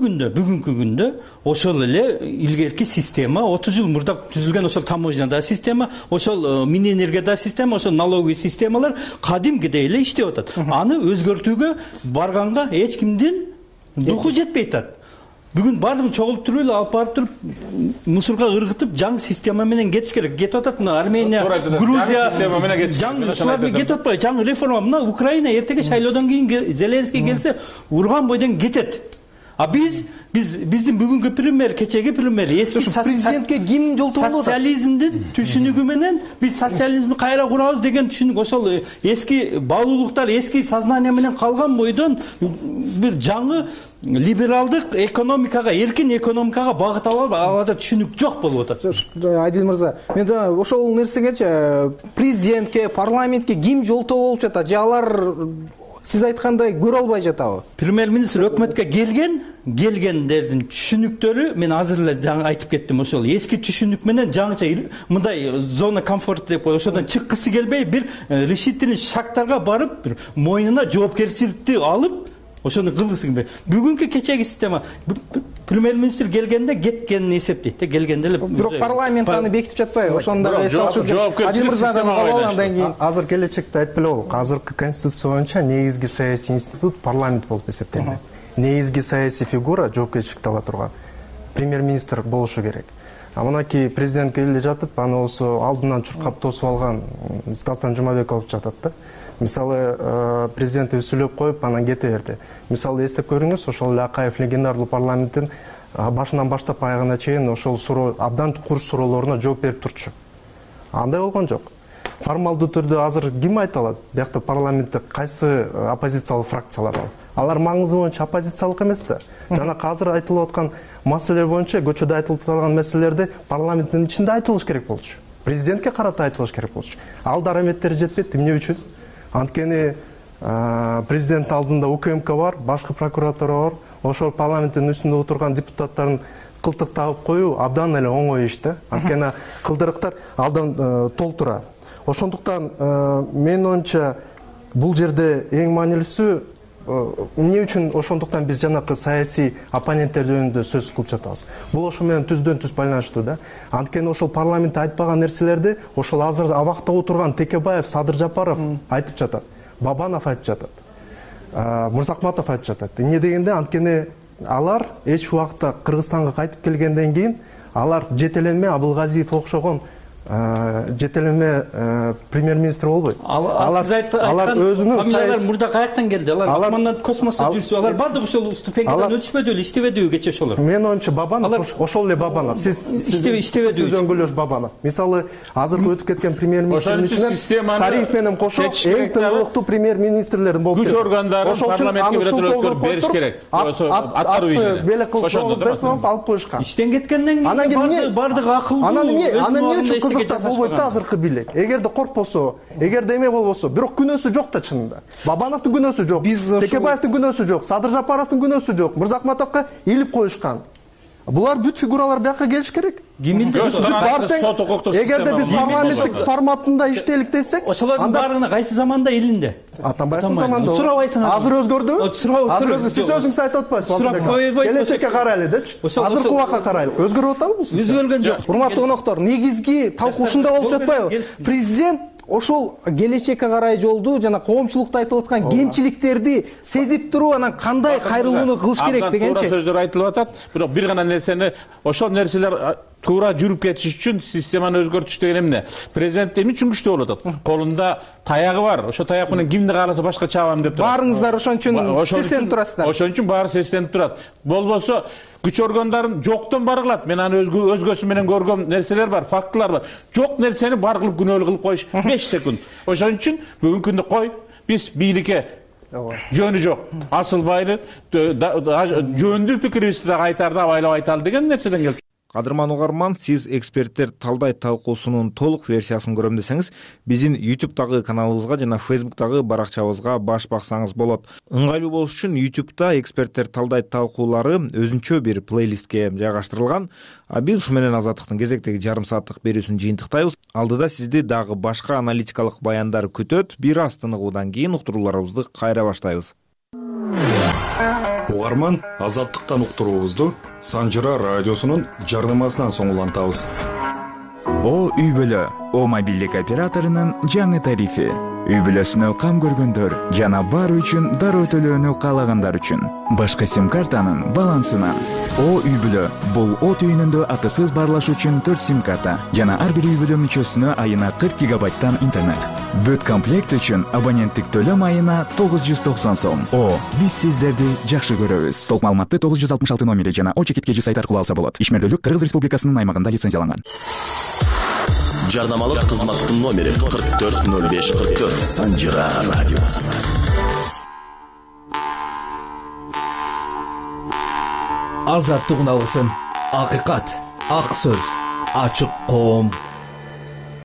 күндө ошол эле илгерки система, 30 жыл мурда түзүлгөн ошол таможняда система, ошол Минэнергияда система, ошол налоговый системалар кадимкидей эле иштеп атат. Аны өзгөртүүгө барганга эч кимдин духу жетпей атат. Бүгүн бардыгын чогултуп туруп эле алып барып туруп мусорго ыргытып жаңы система менен кетиш керек. Кетип атат мына Армения, Грузия жаңы ушуларга кетип атпайбы? Жаңы реформа мына Украина эртеге шайлоодон кийин Зеленский келсе урган бойдон кетет. А биздин бүгүнкү премьер, кечеги премьер эски президентке ким жолтоп атат? Социализмдин түшүнүгү менен биз социализмди кайра курабыз деген түшүнүк, ошол эски баалуулуктар, эски сознание менен калган бойдон бир жаңы либералдык экономикага, эркин экономикага багыт алып, аларда түшүнүк жок болуп атат. Айдил мырза, мен ошол нерсегечи президентке, парламентке ким жолтоо болуп жатат? Же алар сиз айткандай көрө албай жатабы? Премьер-министр өкмөткө келгендердин түшүнүктөрү мен азыр эле жаңы айтып кеттим, ошол эски түшүнүк менен жаңыча мындай зона комфорт деп ошодон чыккысы келбей бир решительный шагтарга барып, бир мойнуна жоопкерчиликти алып ошону кылгысы келбей. Бүгүнкү кечеги система премьер-министр келгенде кеткенин эсептейт да, келгенде эле. Бирок парламент аны бекитип жатпайбы? Ошондо Адил мырзадан кабыл кийин азыр келечекте айтып эле болдук. Азыркы конституция боюнча негизги саясий институт парламент болуп эсептелет. Негизги саясий фигура жоопкерчиликти ала турган премьер-министр болушу керек. А мынакей президент келе жатып, аны болсо алдынан чуркап тосуп алган Дастан Жумабеков алып жатат да. Мисалы, президент сүйлөп коюп, анан кете берди. Мисалы, эстеп көрүңүз, ошол эле Акаев легендарлуу парламенттин башынан баштап аягына чейин ошол суроо, абдан курч суроолоруна жооп берип турчу. Андай болгон жок. Формалдуу түрдө азыр ким айта алат? Биякта парламентте кайсы оппозициялык фракциялар бар? Алар маңызы боюнча оппозициялык эмес да. Жана азыр айтылып аткан маселелер боюнча, көчөдө айтылып турган маселелерди парламенттин ичинде айтылыш керек болчу. Президентке карата айтылыш керек болчу. Ал дараметтери жетпейт, эмне үчүн? Анткени президент алдында УКМК бар, башкы прокуратура бар. Ошол парламенттин үстүндө отурган депутаттардын кылтык тагып коюу абдан эле оңой иш да. Анткени кылдырыктар алдан толтура. Ошондуктан менин оюмча бул жерде эң маанилүүсү эмне үчүн ошондуктан биз жанакы саясий оппоненттер жөнүндө сөз кылып жатабыз. Бул ошо менен түздөн-түз байланыштуу да. Анткени ошол парламентте айтпаган нерселерди ошол азыр абакта отурган Текебаев, Садыр Жапаров айтып жатат. Бабанов айтып жатат. Мырзакматов айтып жатат. Эмне дегенде, анткени алар эч убакта Кыргызстанга кайтып келгенден кийин алар жетеленме Абылгазиев окшогон жетелеме премьер-министр болбойт. Алар өзүнүн фамилиялар мурда каяктан келди? Алар асмандан космосто жүрсө, алар бардык ошол ступенькадан өтүшпөдү эле, иштебедиби кече ошолор? Менин оюмча Бабанов ошол эле Бабанов. Сиз өңгөлөш Бабанов. Мисалы, азыркы өтүп кеткен премьер-министрдин ичинен Сариев менен кошо эң тыңылыктуу премьер-министрлердин болуп кетти. Күч органдары парламентке бирөтөлөктөр бериш керек. Аткаруу ишине. Ошондо алып коюшкан. Иштен кеткенден кийин бардык акылдуу. Анан эмне үчүн болбойт да азыркы бийлик? Эгерде коркпосо, эгерде эме болбосо, бирок күнөөсү жок да чынында. Бабановдун күнөөсү жок, Текебаевдин күнөөсү жок, Садыр Жапаровдун күнөөсү жок. Мырзакматовго илип коюшкан. Булар бүт фигуралар бияка келиш керек. Эгерде биз парламенттик форматында иштейлик десек, ошолордун баарына кайсы заманда илинде? Атамбаевдин заманында. Сурабайсың. Азыр өзгөрдү? Азыр сиз өзүңүз айтып атпайсызбы? Келечекке карайлы депчи. Азыркы убакка карайлы. Өзгөрүп атабы сиз? Өзгөргөн жок. Урматтуу коноктор, негизги талкуу ушунда болуп жатпайбы? Президент ошол келечекке карай жолду жана коомчулукта айтылып аткан кемчиликтерди сезип туруп, анан кандай кайрылууну кылыш керек дегенчи. Туура сөздөр айтылып атат, бирок бир гана нерсени, ошол нерселер туура жүрүп кетиш үчүн системаны өзгөртүш деген эмне? Президент эмне үчүн күчтүү болуп атат? Колунда таягы бар. Ошо таяк менен кимди кааласа башка чабам деп турат. Баарыңыздар ошон үчүн сестенип турасыздар. Ошон үчүн баары сестенип турат. Болбосо күч органдарын жоктон бар кылат. Мен аны өзгөсү менен көргөн нерселер бар, фактылар бар. Жок нерсени бар кылып күнөөлүү кылып коюш 5 секунд. Ошон үчүн бүгүнкү күндө кой, биз бийликке жөнү жок, асылбайды, жөндүү пикирибизди да кайтарды абайлап айталы деген нерседен келип Кадырман угарман, сиз эксперттер талдайт талкуусунун толук версиясын көрөм десеңиз, биздин YouTube'дагы каналыбызга жана Facebook'дагы баракчабызга баш баксаңыз болот. Ыңгайлуу болуш үчүн YouTube'да эксперттер талдайт талкуулары өзүнчө бир плейлистке жайгаштырылган. Биз ушу менен Азаттыктын кезектеги жарым сааттык берүүсүн жыйынтыктайбыз. Алдыда сизди дагы башка аналитикалык баяндар күтөт. Бир аз тыныгуудан кийин уктурууларыбызды кайра баштайбыз. Угарман, Азаттыктан уктуруубузду Санжыра радиосунун жарнамасынан соң улантабыз. О үй бүлө, О мобилдик операторунун жаңы тарифи. Үй бүлөсүнө кам көргөндөр жана бар үчүн дароо төлөөнү каалагандар үчүн. Башка сим-картанын балансынан. О үй бүлө, бул от үйүнүндө акысыз барлаш үчүн 4 сим-карта жана ар бир үй бүлө мүчөсүнө айына 40 гигабайттан интернет. Бүт комплект үчүн абоненттик төлөм айына 990 сом. О, биз сиздерди жакшы көрөбүз. Толук маалыматты 966 номери жана О-чекиткежи сайт аркылуу алса болот. Ишмердүүлүк Кыргыз Республикасынын аймагында лицензияланган. Жарнамалык кызматтын номери 440544 Санжыра радиосу. Азаттык уналгысын, акыйкат, ак сөз, ачык коом.